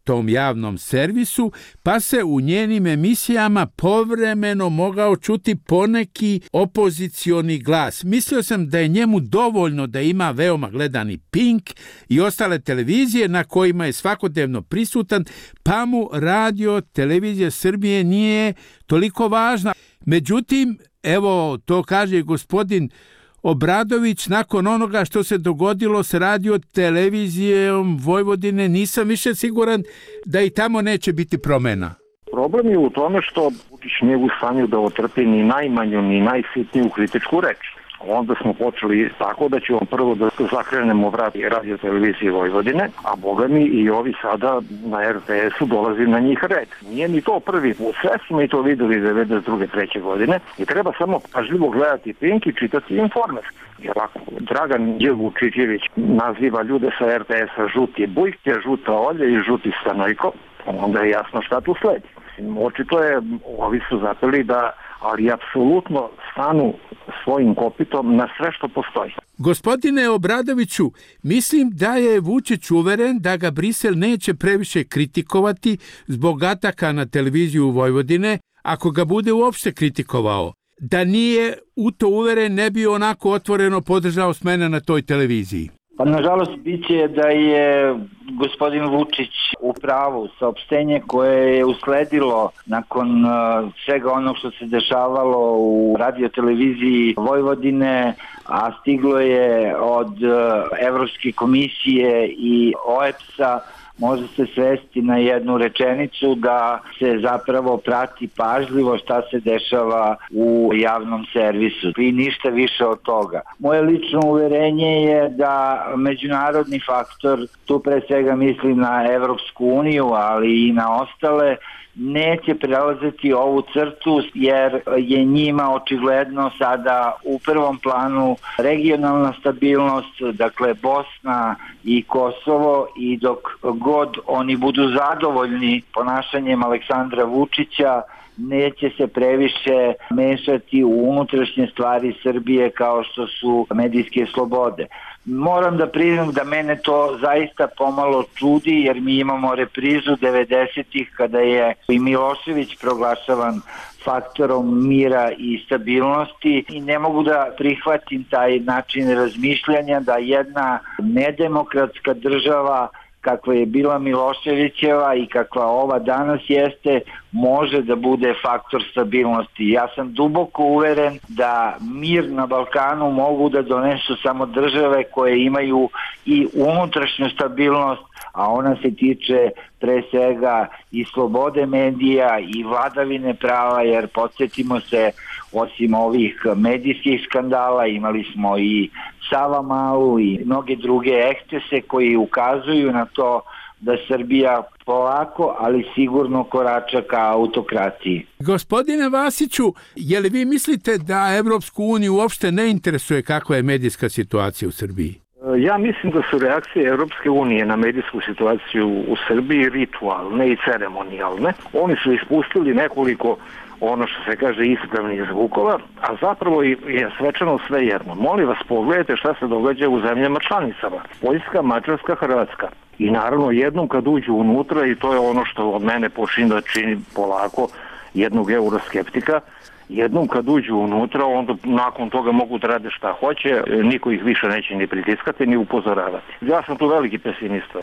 tom javnom servisu, pa se u njenim emisijama povremeno mogao čuti poneki opozicioni glas. Mislio sam da je njemu dovoljno da ima veoma gledani Pink i ostale televizije na kojima je svakodnevno prisutan, pa mu radio televizija Srbije nije toliko važna. Međutim, evo to kaže gospodin Obradović, nakon onoga što se dogodilo s radio televizijom Vojvodine, nisam više siguran da i tamo neće biti promena. Problem je u tome što Vučić nije u stanju da otrpi ni najmanju, ni najsitniju kritičku reč. Onda smo počeli tako da ćemo prvo da zakrenemo vrat radio televizije Vojvodine, a boga mi i ovi sada na er te esu dolazi na njih red. Nije ni to prvi put, sve smo i to videli devedeset druge treće godine i treba samo pažljivo gledati Pink i čitati Informer. Jer ako Dragan Vučićević naziva ljude sa er te esa žuti bujke, žuta olje i žuti stanojko, onda je jasno šta tu sledi. Očito je, ovi su zapeli da, ali apsolutno stanu svojim kopitom na sve što postoji. Gospodine Obradoviću, mislim da je Vučić uveren da ga Brisel neće previše kritikovati zbog ataka na televiziju Vojvodine, ako ga bude uopšte kritikovao. Da nije u to uveren, ne bi onako otvoreno podržao smene na toj televiziji. Pa nažalost biće da je gospodin Vučić u pravu. Saopštenje koje je usledilo nakon uh, svega onog što se dešavalo u radioteleviziji Vojvodine, a stiglo je od uh, Evropske komisije i o e pe es-a, može se svesti na jednu rečenicu da se zapravo prati pažljivo šta se dešava u javnom servisu i ništa više od toga. Moje lično uverenje je da međunarodni faktor, tu pre svega mislim na Evropsku uniju, ali i na ostale, neće prelaziti ovu crtu jer je njima očigledno sada u prvom planu regionalna stabilnost, dakle Bosna i Kosovo, i dok god oni budu zadovoljni ponašanjem Aleksandra Vučića, neće se previše mešati u unutrašnje stvari Srbije kao što su medijske slobode. Moram da priznam da mene to zaista pomalo čudi, jer mi imamo reprizu devedesetih kada je i Milošević proglašavan faktorom mira i stabilnosti i ne mogu da prihvatim taj način razmišljanja da jedna nedemokratska država kakva je bila Miloševićeva i kakva ova danas jeste, može da bude faktor stabilnosti. Ja sam duboko uveren da mir na Balkanu mogu da donesu samo države koje imaju i unutrašnju stabilnost, a ona se tiče pre svega i slobode medija i vladavine prava, jer podsjetimo se, osim ovih medijskih skandala imali smo i Savamalu i mnoge druge ekscese koji ukazuju na to da Srbija polako, ali sigurno korača ka autokraciji. Gospodine Vasiću, je li vi mislite da Evropsku uniju uopšte ne interesuje kakva je medijska situacija u Srbiji? Ja mislim da su reakcije Evropske unije na medijsku situaciju u Srbiji ritualne i ceremonijalne. Oni su ispustili nekoliko, ono što se kaže, ispravnih zvukova, a zapravo je svečano sve jedno. Molim vas, pogledajte šta se događa u zemljama članicama. Poljska, Mađarska, Hrvatska. I naravno jednom kad uđu unutra, i to je ono što od mene počinje da čini polako jednog euroskeptika, jednom kad uđu unutra, onda nakon toga mogu da rade šta hoće, niko ih više neće ni pritiskati, ni upozoravati. Ja sam tu veliki pesimista.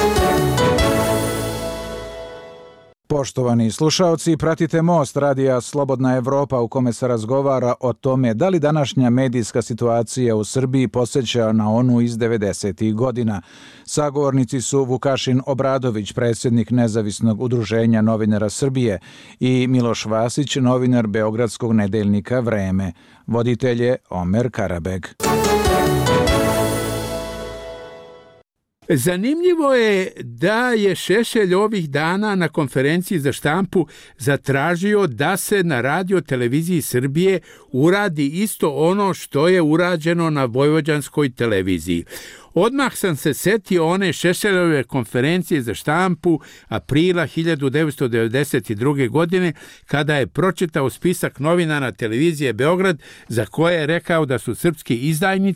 Poštovani slušaoci, pratite Most radija Slobodna Evropa u kome se razgovara o tome da li današnja medijska situacija u Srbiji podsjeća na onu iz devedesetih godina. Sagovornici su Vukašin Obradović, predsjednik Nezavisnog udruženja novinara Srbije, i Miloš Vasić, novinar beogradskog nedeljnika Vreme. Voditelj je Omer Karabeg. Zanimljivo je da je Šešelj ovih dana na konferenciji za štampu zatražio da se na radio televiziji Srbije uradi isto ono što je urađeno na vojvođanskoj televiziji. Odmah sam se setio one Šešeljove konferencije za štampu aprila hiljadu devetsto devedeset druge. godine, kada je pročitao spisak novinara televizije Beograd za koje je rekao da su srpski izdajnici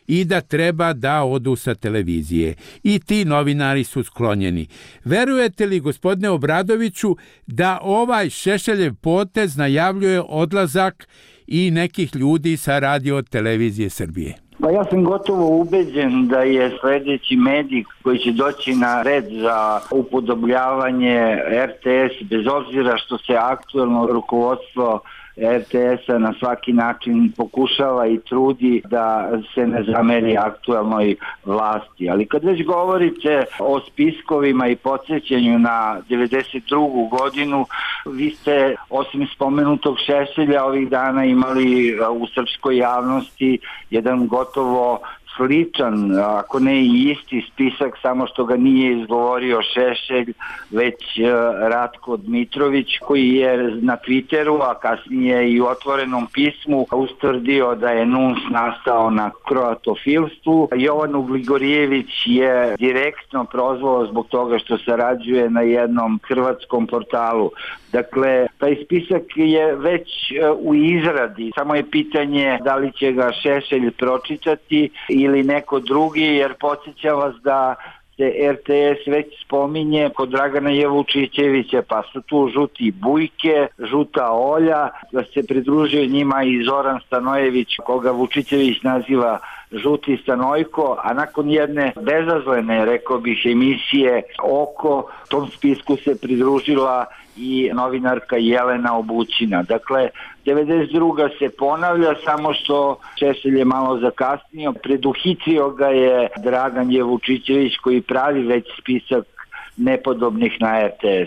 i da treba da odu sa televizije. I ti novinari su sklonjeni. Verujete li, gospodine Obradoviću, da ovaj Šešeljev potez najavljuje odlazak i nekih ljudi sa radio televizije Srbije? Pa ja sam gotovo ubeđen da je sljedeći medij koji će doći na red za upodobljavanje R T S, bez obzira što se aktuelno rukovodstvo R T S-a na svaki način pokušava i trudi da se ne zameri aktuelnoj vlasti. Ali kad već govorite o spiskovima i podsjećanju na devedeset drugu godinu, vi ste osim spomenutog Šešelja ovih dana imali u srpskoj javnosti jedan gotovo sličan, ako ne i isti spisak, samo što ga nije izgovorio Šešelj, već Ratko Dmitrović, koji je na Twitteru, a kasnije i u otvorenom pismu ustvrdio da je N U N S nastao na kroatofilstvu. Jovan Ugligorijević je direktno prozvao zbog toga što sarađuje na jednom hrvatskom portalu. Dakle, taj spisak je već u izradi, samo je pitanje da li će ga Šešelj pročitati ili neko drugi, jer podsjećam vas da se R T S već spominje kod Dragana Jevučićevića, pa su tu žuti Bujke, žuta Olja, da se pridružio njima i Zoran Stanojević, koga Vučićević naziva žuti Stanojko, a nakon jedne bezazlene, rekao bih, emisije Oko, tom spisku se pridružila i novinarka Jelena Obućina. Dakle, devedeset druga se ponavlja, samo što Šešelj je malo zakasnio. Preduhitrio ga je Dragan Jevučićević koji pravi već spisak nepodobnih na R T S.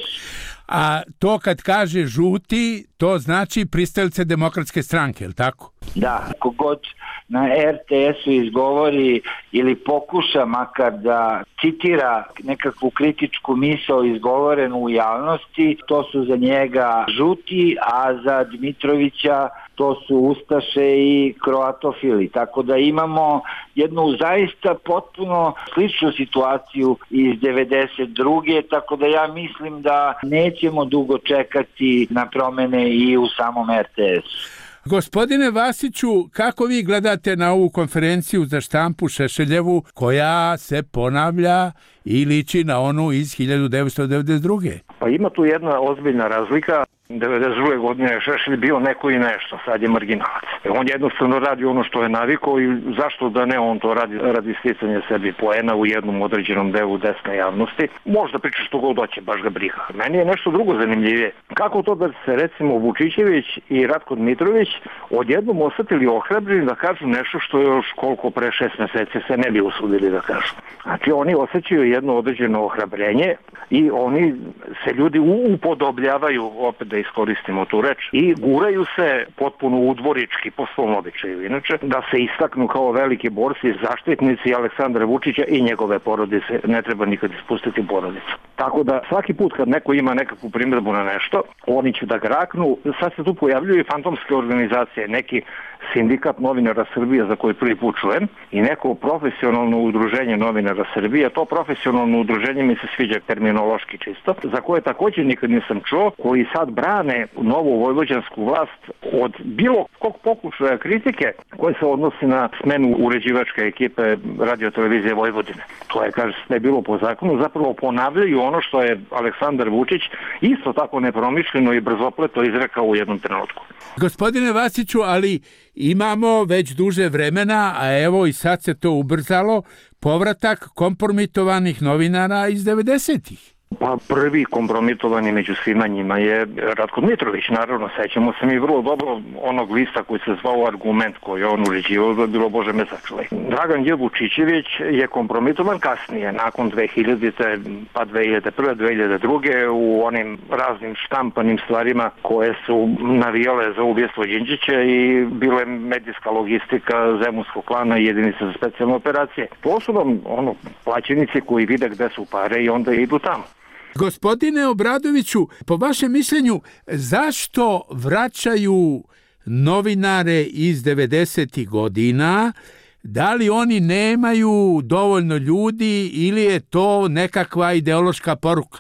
A to kad kaže žuti, to znači pristalice Demokratske stranke, je li tako? Da, kogod na R T S-u izgovori ili pokuša makar da citira nekakvu kritičku misao izgovorenu u javnosti, to su za njega žuti, a za Dmitrovića to su ustaše i kroatofili. Tako da imamo jednu zaista potpuno sličnu situaciju iz devedeset druge, tako da ja mislim da nećemo dugo čekati na promene i u samom R T S-u. Gospodine Vasiću, kako vi gledate na ovu konferenciju za štampu Šešeljevu koja se ponavlja i liči na onu iz hiljadu devetsto devedeset druge? Pa ima tu jedna ozbiljna razlika. devedeset druge godine je Šešelj bio neko i nešto, sad je marginalac. On jednostavno radi ono što je navikao i zašto da ne on to radi radi sticanja sebi poena u jednom određenom delu desne javnosti. Možda priča što god hoće, baš ga briga. Meni je nešto drugo zanimljivije. Kako to da se recimo Vučićević i Ratko Dmitrović odjednom osetili ohrabreni da kažu nešto što još koliko pre šest meseci se ne bi usudili da kažu. Znači oni osjećaju jedno određeno ohrabrenje i oni se ljudi upodobljavaju, opet da iskoristimo tu reč, i guraju se potpuno udvorički po svom običaju. Inače, da se istaknu kao veliki borci, zaštitnici Aleksandra Vučića i njegove porodice. Ne treba nikad ispustiti porodicu. Tako da svaki put kad neko ima nekakvu primjedbu na nešto, oni će da graknu. Sad se tu pojavljuju i fantomske organizacije, neki sindikat novinara Srbije za koji prvi put čujem i neko profesionalno udruženje novinara Srbije. To profesionalno udruženje mi se sviđa terminološki čisto, za koje također nikad nisam čuo, koji sad brane novu vojvođansku vlast od bilo kog pokušaja kritike koje se odnosi na smenu uređivačke ekipe radiotelevizije Vojvodine. To je, kaže se, ne bilo po zakonu, zapravo ponavljaju ono što je Aleksandar Vučić isto tako nepromišljeno i brzopleto izrekao u jednom trenutku. Gospodine Vasiću, ali imamo već duže vremena, a evo i sad se to ubrzalo, povratak kompromitovanih novinara iz devedesetih. Pa prvi kompromitovani među svima njima je Ratko Dmitrović, naravno, sećamo se mi vrlo dobro onog lista koji se zvao Argument, koji je on uređivao, da je bilo Bože me sačuvaj. Dragan Jevučićević je kompromitovan kasnije, nakon dve hiljadite, pa dve hiljade prve, dve hiljade druge, u onim raznim štampanim stvarima koje su navijale za ubjestvo Đinđića i bile medijska logistika Zemunskog klana i jedinice za specijalne operacije. To su vam ono, plaćenici koji vide gde su pare i onda idu tamo. Gospodine Obradoviću, po vašem mišljenju, zašto vraćaju novinare iz devedesetih godina? Da li oni nemaju dovoljno ljudi ili je to nekakva ideološka poruka?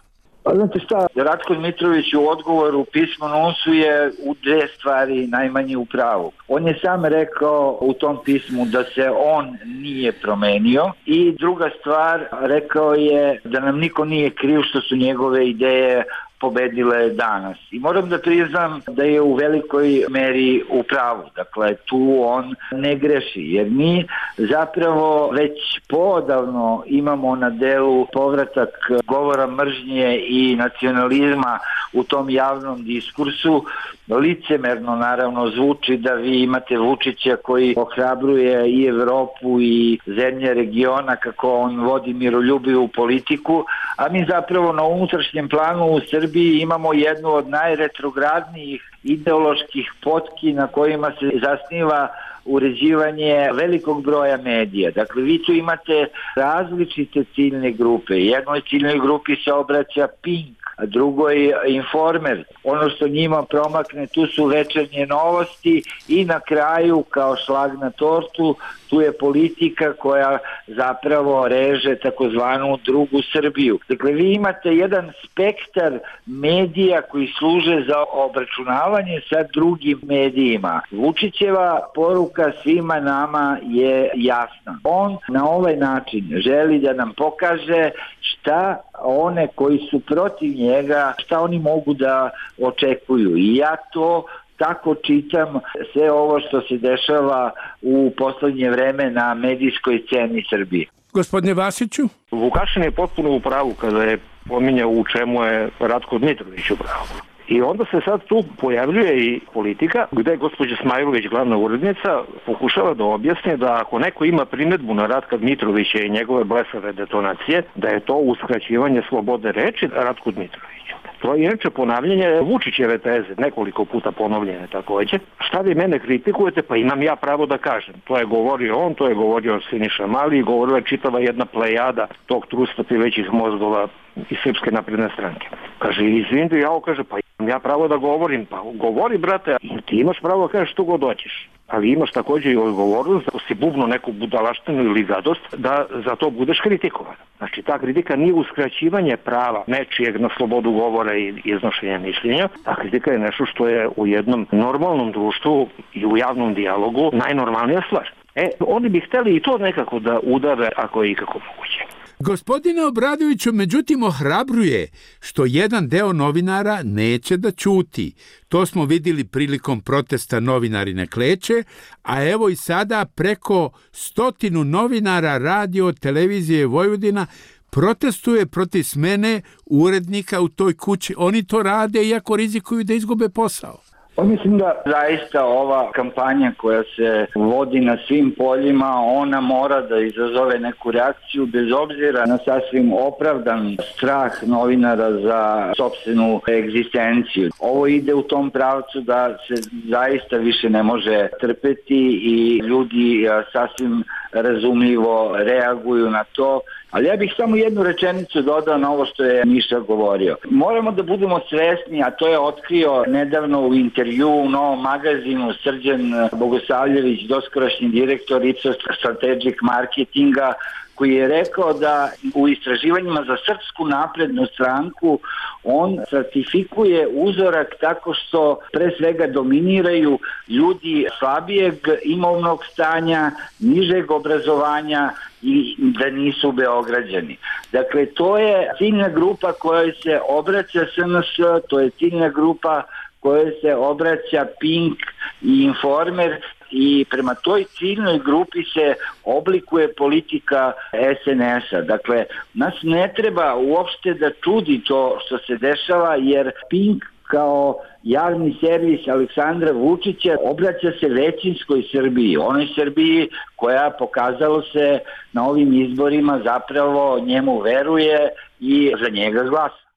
A znate šta, Ratko Dmitrović u odgovoru pismo Nunsu je u dve stvari najmanje u pravu. On je sam rekao u tom pismu da se on nije promenio i druga stvar, rekao je da nam niko nije kriv što su njegove ideje pobedile danas. I moram da priznam da je u velikoj meri u pravu. Dakle, tu on ne greši, jer mi zapravo već poodavno imamo na delu povratak govora mržnje i nacionalizma u tom javnom diskursu. Licemerno naravno zvuči da vi imate Vučića koji ohrabruje i Evropu i zemlje regiona kako on vodi miroljubivu politiku, a mi zapravo na unutrašnjem planu u Srbiji imamo jednu od najretrogradnijih ideoloških potki na kojima se zasniva uređivanje velikog broja medija. Dakle, vi tu imate različite ciljne grupe. Jednoj ciljnoj grupi se obraća Pink, a drugoj Informer. Ono što njima promakne, tu su večernje novosti i na kraju, kao šlag na tortu, tu je politika koja zapravo reže takozvanu drugu Srbiju. Dakle, vi imate jedan spektar medija koji služe za obračunavanje sa drugim medijima. Vučićeva poruka svima nama je jasna. On na ovaj način želi da nam pokaže šta one koji su protiv njega, šta oni mogu da očekuju. I ja to tako čitam sve ovo što se dešava u poslednje vreme na medijskoj sceni Srbije. Gospodine Vasiću? Vukašin je potpuno u pravu kada je pominjao u čemu je Ratko Dmitrović u pravu. I onda se sad tu pojavljuje i politika gde gospođa Smajlović, glavna urednica, pokušava da objasni da ako neko ima primedbu na Ratka Dmitrovića i njegove blesave detonacije, da je to uskraćivanje slobode reči Ratku Dmitroviću. To je inače ponavljanje Vučićeve teze, nekoliko puta ponovljene takođe. Šta vi mene kritikujete? Pa imam ja pravo da kažem. To je govorio on, to je govorio Siniša Mali i govorila je čitava jedna plejada tog trusta većih mozgova iz Srpske napredne stranke. Kaže, izvinite, ja kaže, pa imam ja pravo da govorim. Pa govori, brate, ti imaš pravo da kažeš što god hoćeš. Ali imaš takođe i odgovornost, ako si bubno neku budalaštinu ili gadost, da za to budeš kritikovan. Znači, ta kritika nije uskraćivanje prava nečijeg na slobodu govora i iznošenja mišljenja. Ta kritika je nešto što je u jednom normalnom društvu i u javnom dijalogu najnormalnija stvar. E, oni bi hteli i to nekako da udave ako je ikako moguće. Gospodine Obradoviću, međutim, ohrabruje što jedan deo novinara neće da ćuti. To smo vidjeli prilikom protesta Novinari ne kleče, a evo i sada preko stotinu novinara radio televizije Vojvodina protestuje protiv smene urednika u toj kući. Oni to rade iako rizikuju da izgube posao. Pa mislim da zaista ova kampanja koja se vodi na svim poljima, ona mora da izazove neku reakciju bez obzira na sasvim opravdan strah novinara za sopstvenu egzistenciju. Ovo ide u tom pravcu da se zaista više ne može trpeti i ljudi sasvim razumljivo reaguju na to. Ali ja bih samo jednu rečenicu dodao na ovo što je Miša govorio. Moramo da budemo svesni, a to je otkrio nedavno u intervju u Novom magazinu Srđan Bogosavljević, doskorašnji direktor Ipsos Strategic Marketinga, koji je rekao da u istraživanjima za Srpsku naprednu stranku on certifikuje uzorak tako što pre svega dominiraju ljudi slabijeg imovnog stanja, nižeg obrazovanja i da nisu Beograđani. Dakle, to je ciljna grupa kojoj se obraća S N S, to je ciljna grupa kojoj se obraća Pink i Informer i prema toj ciljnoj grupi se oblikuje politika S N S-a. Dakle, nas ne treba uopšte da čudi to što se dešava, jer Pink kao javni servis Aleksandra Vučića obraća se većinskoj Srbiji, onoj Srbiji koja pokazalo se na ovim izborima zapravo njemu veruje i za njega glasa.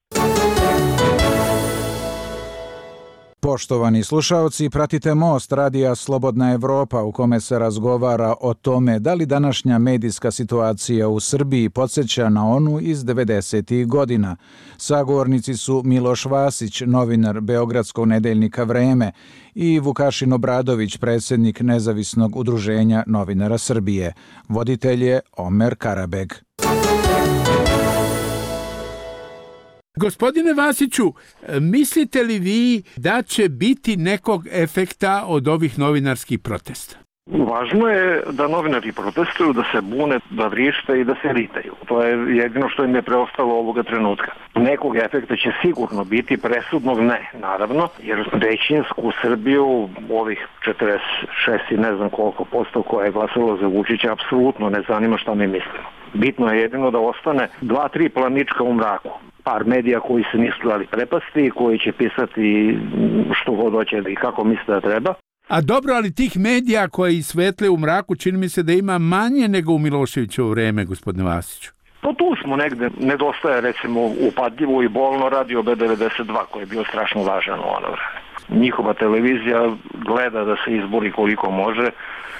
Poštovani slušaoci, pratite Most radija Slobodna Evropa u kome se razgovara o tome da li današnja medijska situacija u Srbiji podsjeća na onu iz devedesetih godina. Sagovornici su Miloš Vasić, novinar Beogradskog nedeljnika Vreme, i Vukašin Obradović, predsjednik Nezavisnog udruženja novinara Srbije. Voditelj je Omer Karabeg. Gospodine Vasiću, mislite li vi da će biti nekog efekta od ovih novinarskih protesta? Važno je da novinari protestuju, da se bune, da vrište i da se ritaju. To je jedino što im je preostalo ovoga trenutka. Nekog efekta će sigurno biti, presudnog ne, naravno, jer većinsku Srbiju, ovih četrdeset šest i ne znam koliko posto koje je glasalo za Vučića, apsolutno ne zanima šta mi mislimo. Bitno je jedino da ostane dva, tri planička u mraku. Par medija koji se nisu dali prepasti, koji će pisati što god hoće i kako misle da treba. A dobro, ali tih medija koji svetle u mraku, čini mi se da ima manje nego u Miloševićevo vreme, gospodine Vasiću. Pa tu smo negde, nedostaje recimo upadljivo i bolno radio B devedeset dva koji je bio strašno važan u ono vreme. Njihova televizija gleda da se izbori koliko može,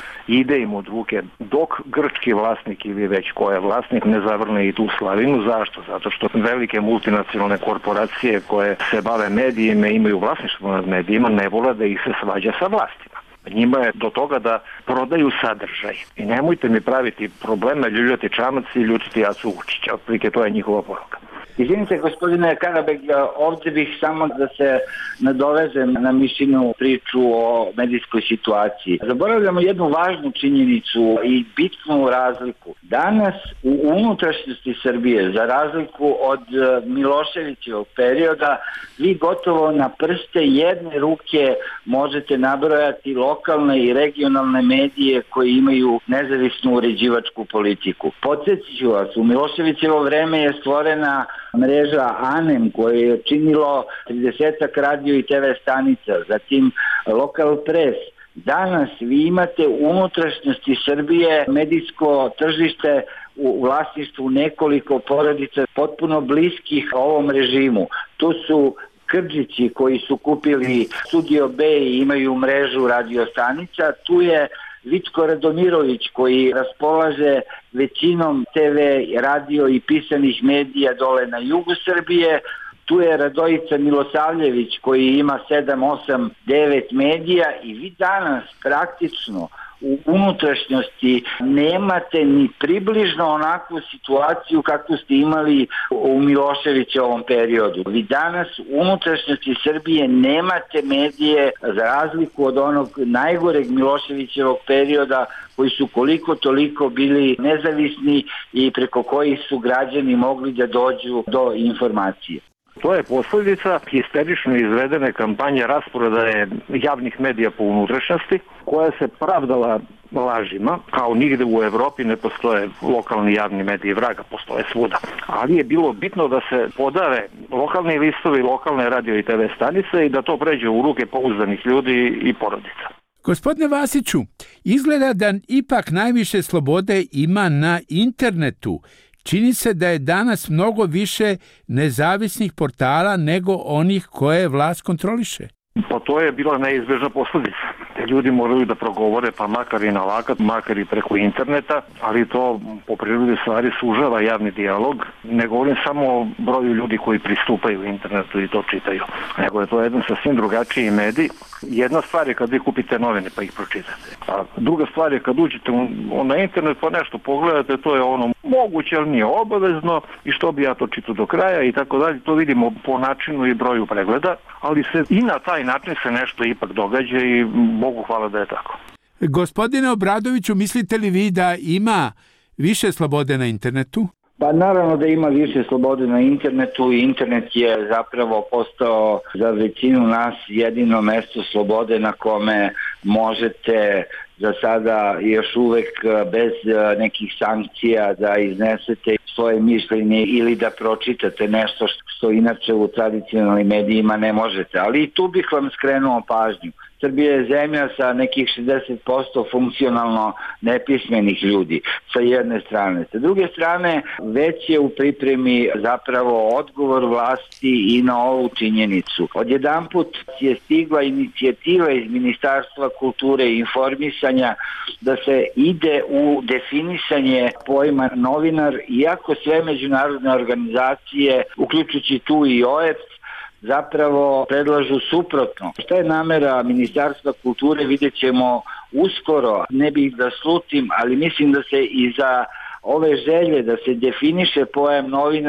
ide im od ruke dok grčki vlasnik ili već ko je vlasnik ne zavrne i tu slavinu. Zašto? Zato što velike multinacionalne korporacije koje se bave medijima imaju vlasništvo nad medijima, ne vole da ih se svađa sa vlastima. Njima je do toga da prodaju sadržaj. I nemojte mi praviti probleme, ljuljati čamac i ljutiti Acu Vučića. Otprilike to je njihova poruka. Izvinite, gospodine Karabeg, ovdje bih samo da se nadovezem na mišljenu priču o medijskoj situaciji. Zaboravljamo jednu važnu činjenicu i bitnu razliku. Danas u unutrašnjosti Srbije, za razliku od Miloševićevog perioda, vi gotovo na prste jedne ruke možete nabrojati lokalne i regionalne medije koji imaju nezavisnu uređivačku politiku. Podsjetit ću vas, u Miloševićevo vreme je stvorena mreža ANEM koje je činilo tridesetak radio i te ve stanica, zatim Lokal Pres. Danas vi imate u unutrašnjosti Srbije medijsko tržište u vlasništvu nekoliko porodica potpuno bliskih ovom režimu. Tu su Krđići koji su kupili Studio B i imaju mrežu radio stanica, tu je Vicko Radomirović koji raspolaže većinom te ve, radio i pisanih medija dole na jugu Srbije, tu je Radojica Milosavljević koji ima sedam, osam, devet medija i vi danas praktično u unutrašnjosti nemate ni približno onakvu situaciju kakvu ste imali u Miloševićevom periodu. Vi danas u unutrašnjosti Srbije nemate medije za razliku od onog najgoreg Miloševićevog perioda koji su koliko toliko bili nezavisni i preko kojih su građani mogli da dođu do informacije. To je posljedica histerično izvedene kampanje rasprodaje javnih medija po unutrašnjosti, koja se pravdala lažima, kao nigde u Evropi ne postoje lokalni javni mediji, vraga postoje svuda. Ali je bilo bitno da se podave lokalni listovi, lokalne radio i te ve stanice i da to pređe u ruke pouzdanih ljudi i porodica. Gospodine Vasiću, izgleda da ipak najviše slobode ima na internetu. Čini se da je danas mnogo više nezavisnih portala nego onih koje vlast kontroliše. Pa to je bila neizbježna posljedica. Ljudi moraju da progovore, pa makar i na lakat, makar i preko interneta, ali to po prirodi stvari sužava javni dijalog. Ne govorim samo o broju ljudi koji pristupaju internetu i to čitaju, nego je to jedan sasvim drugačiji medij. Jedna stvar je kad vi kupite novine pa ih pročitate. A druga stvar je kad uđete na internet pa nešto pogledate, to je ono moguće, ali nije obavezno i što bi ja to čitao do kraja i tako dalje. To vidimo po načinu i broju pregleda, ali se i na taj način se nešto ipak događa i Bogu hvala da je tako. Gospodine Obradoviću, mislite li vi da ima više slobode na internetu? Pa naravno da ima više slobode na internetu i internet je zapravo postao za većinu nas jedino mesto slobode na kome možete za sada još uvek bez nekih sankcija da iznesete svoje mišljenje ili da pročitate nešto što inače u tradicionalnim medijima ne možete. Ali i tu bih vam skrenuo pažnju. Srbija je zemlja sa nekih šezdeset posto funkcionalno nepismenih ljudi sa jedne strane. Sa druge strane, već je u pripremi zapravo odgovor vlasti i na ovu činjenicu. Odjedanput je stigla inicijativa iz Ministarstva kulture i informisanja da se ide u definisanje pojma novinar, iako sve međunarodne organizacije, uključujući tu i o e b s, zapravo predlažu suprotno. Šta je namera Ministarstva kulture vidjet ćemo uskoro, ne bih da slutim, ali mislim da se i za ove želje da se definiše pojam novinar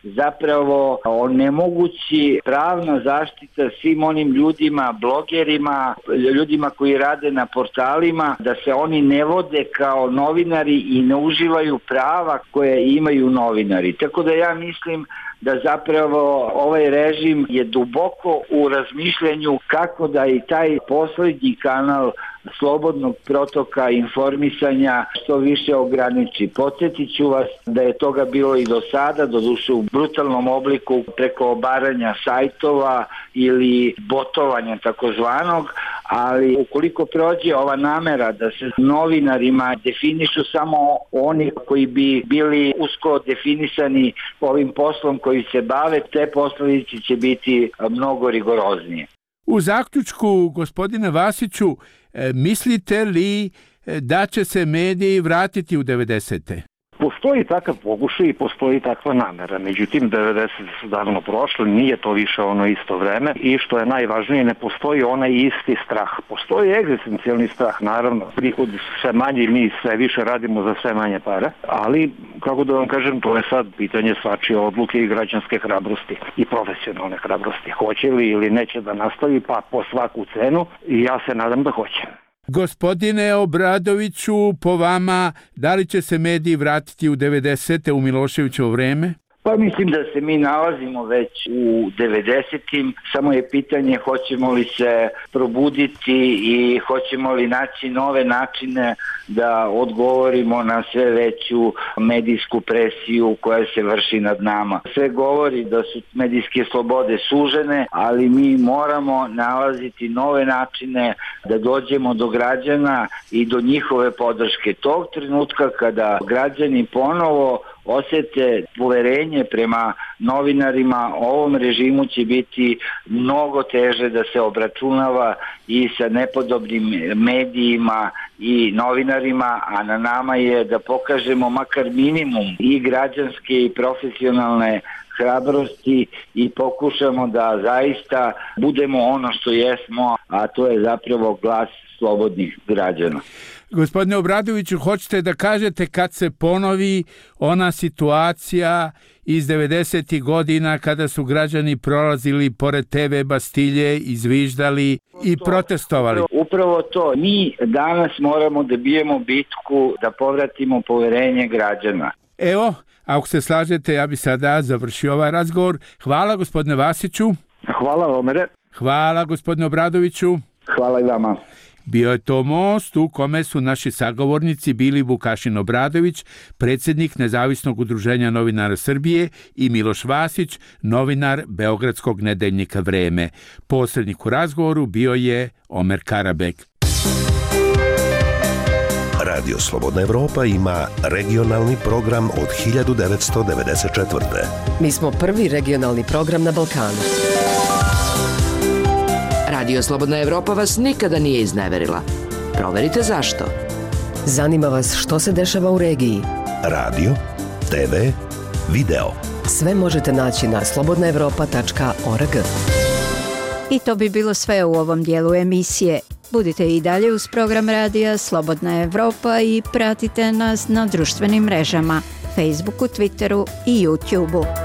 zapravo onemogući pravna zaštita svim onim ljudima, blogerima, ljudima koji rade na portalima, da se oni ne vode kao novinari i ne uživaju prava koje imaju novinari. Tako da ja mislim da zapravo ovaj režim je duboko u razmišljanju kako da i taj poslednji kanal slobodnog protoka informisanja što više ograniči. Podsjetit ću vas da je toga bilo i do sada, doduše u brutalnom obliku preko obaranja sajtova ili botovanja takozvanog, ali ukoliko prođe ova namera da se novinarima definišu samo oni koji bi bili usko definisani ovim poslom koji se bave, te posledice će biti mnogo rigoroznije. U zaključku, gospodine Vasiću, mislite li da će se mediji vratiti u devedesete? Postoji takav pokušaj i postoji takva namera. Međutim, devedesete su davno prošle, nije to više ono isto vreme i što je najvažnije, ne postoji onaj isti strah. Postoji egzistencijalni strah, naravno. Prihodi su sve manji, mi sve više radimo za sve manje pare, ali, kako da vam kažem, to je sad pitanje svačije odluke i građanske hrabrosti i profesionalne hrabrosti. Hoće li ili neće da nastavi, pa po svaku cenu, i ja se nadam da hoće. Gospodine Obradoviću, po vama, da li će se mediji vratiti u devedesete u Miloševićevo vreme? Pa mislim da se mi nalazimo već u devedesetim, samo je pitanje hoćemo li se probuditi i hoćemo li naći nove načine da odgovorimo na sve veću medijsku presiju koja se vrši nad nama. Sve govori da su medijske slobode sužene, ali mi moramo nalaziti nove načine da dođemo do građana i do njihove podrške. Tog trenutka kada građani ponovo osjete poverenje prema novinarima, ovom režimu će biti mnogo teže da se obračunava i sa nepodobnim medijima i novinarima, a na nama je da pokažemo makar minimum i građanske i profesionalne hrabrosti i pokušamo da zaista budemo ono što jesmo, a to je zapravo glas slobodnih građana. Gospodine Obradoviću, hoćete da kažete kad se ponovi ona situacija iz devedesetih godina kada su građani prolazili pored te ve Bastilje, izviždali i protestovali? Upravo to. Mi danas moramo da bijemo bitku da povratimo poverenje građana. Evo, ako se slažete, ja bi sada završio ovaj razgovor. Hvala gospodine Vasiću. Hvala Omere. Hvala gospodine Obradoviću. Hvala i vama. Bio je to most u kome su naši sagovornici bili Vukašin Obradović, predsjednik Nezavisnog udruženja novinara Srbije, i Miloš Vasić, novinar beogradskog nedeljnika Vreme. Posrednik u razgovoru bio je Omer Karabek. Radio Slobodna Evropa ima regionalni program od hiljadu devetsto devedeset četvrte. Mi smo prvi regionalni program na Balkanu. Radio Slobodna Evropa vas nikada nije izneverila. Proverite zašto. Zanima vas što se dešava u regiji. Radio, te ve, video. Sve možete naći na slobodna evropa tačka org. I to bi bilo sve u ovom dijelu emisije. Budite i dalje uz program radija Slobodna Evropa i pratite nas na društvenim mrežama, Facebooku, Twitteru i YouTubeu.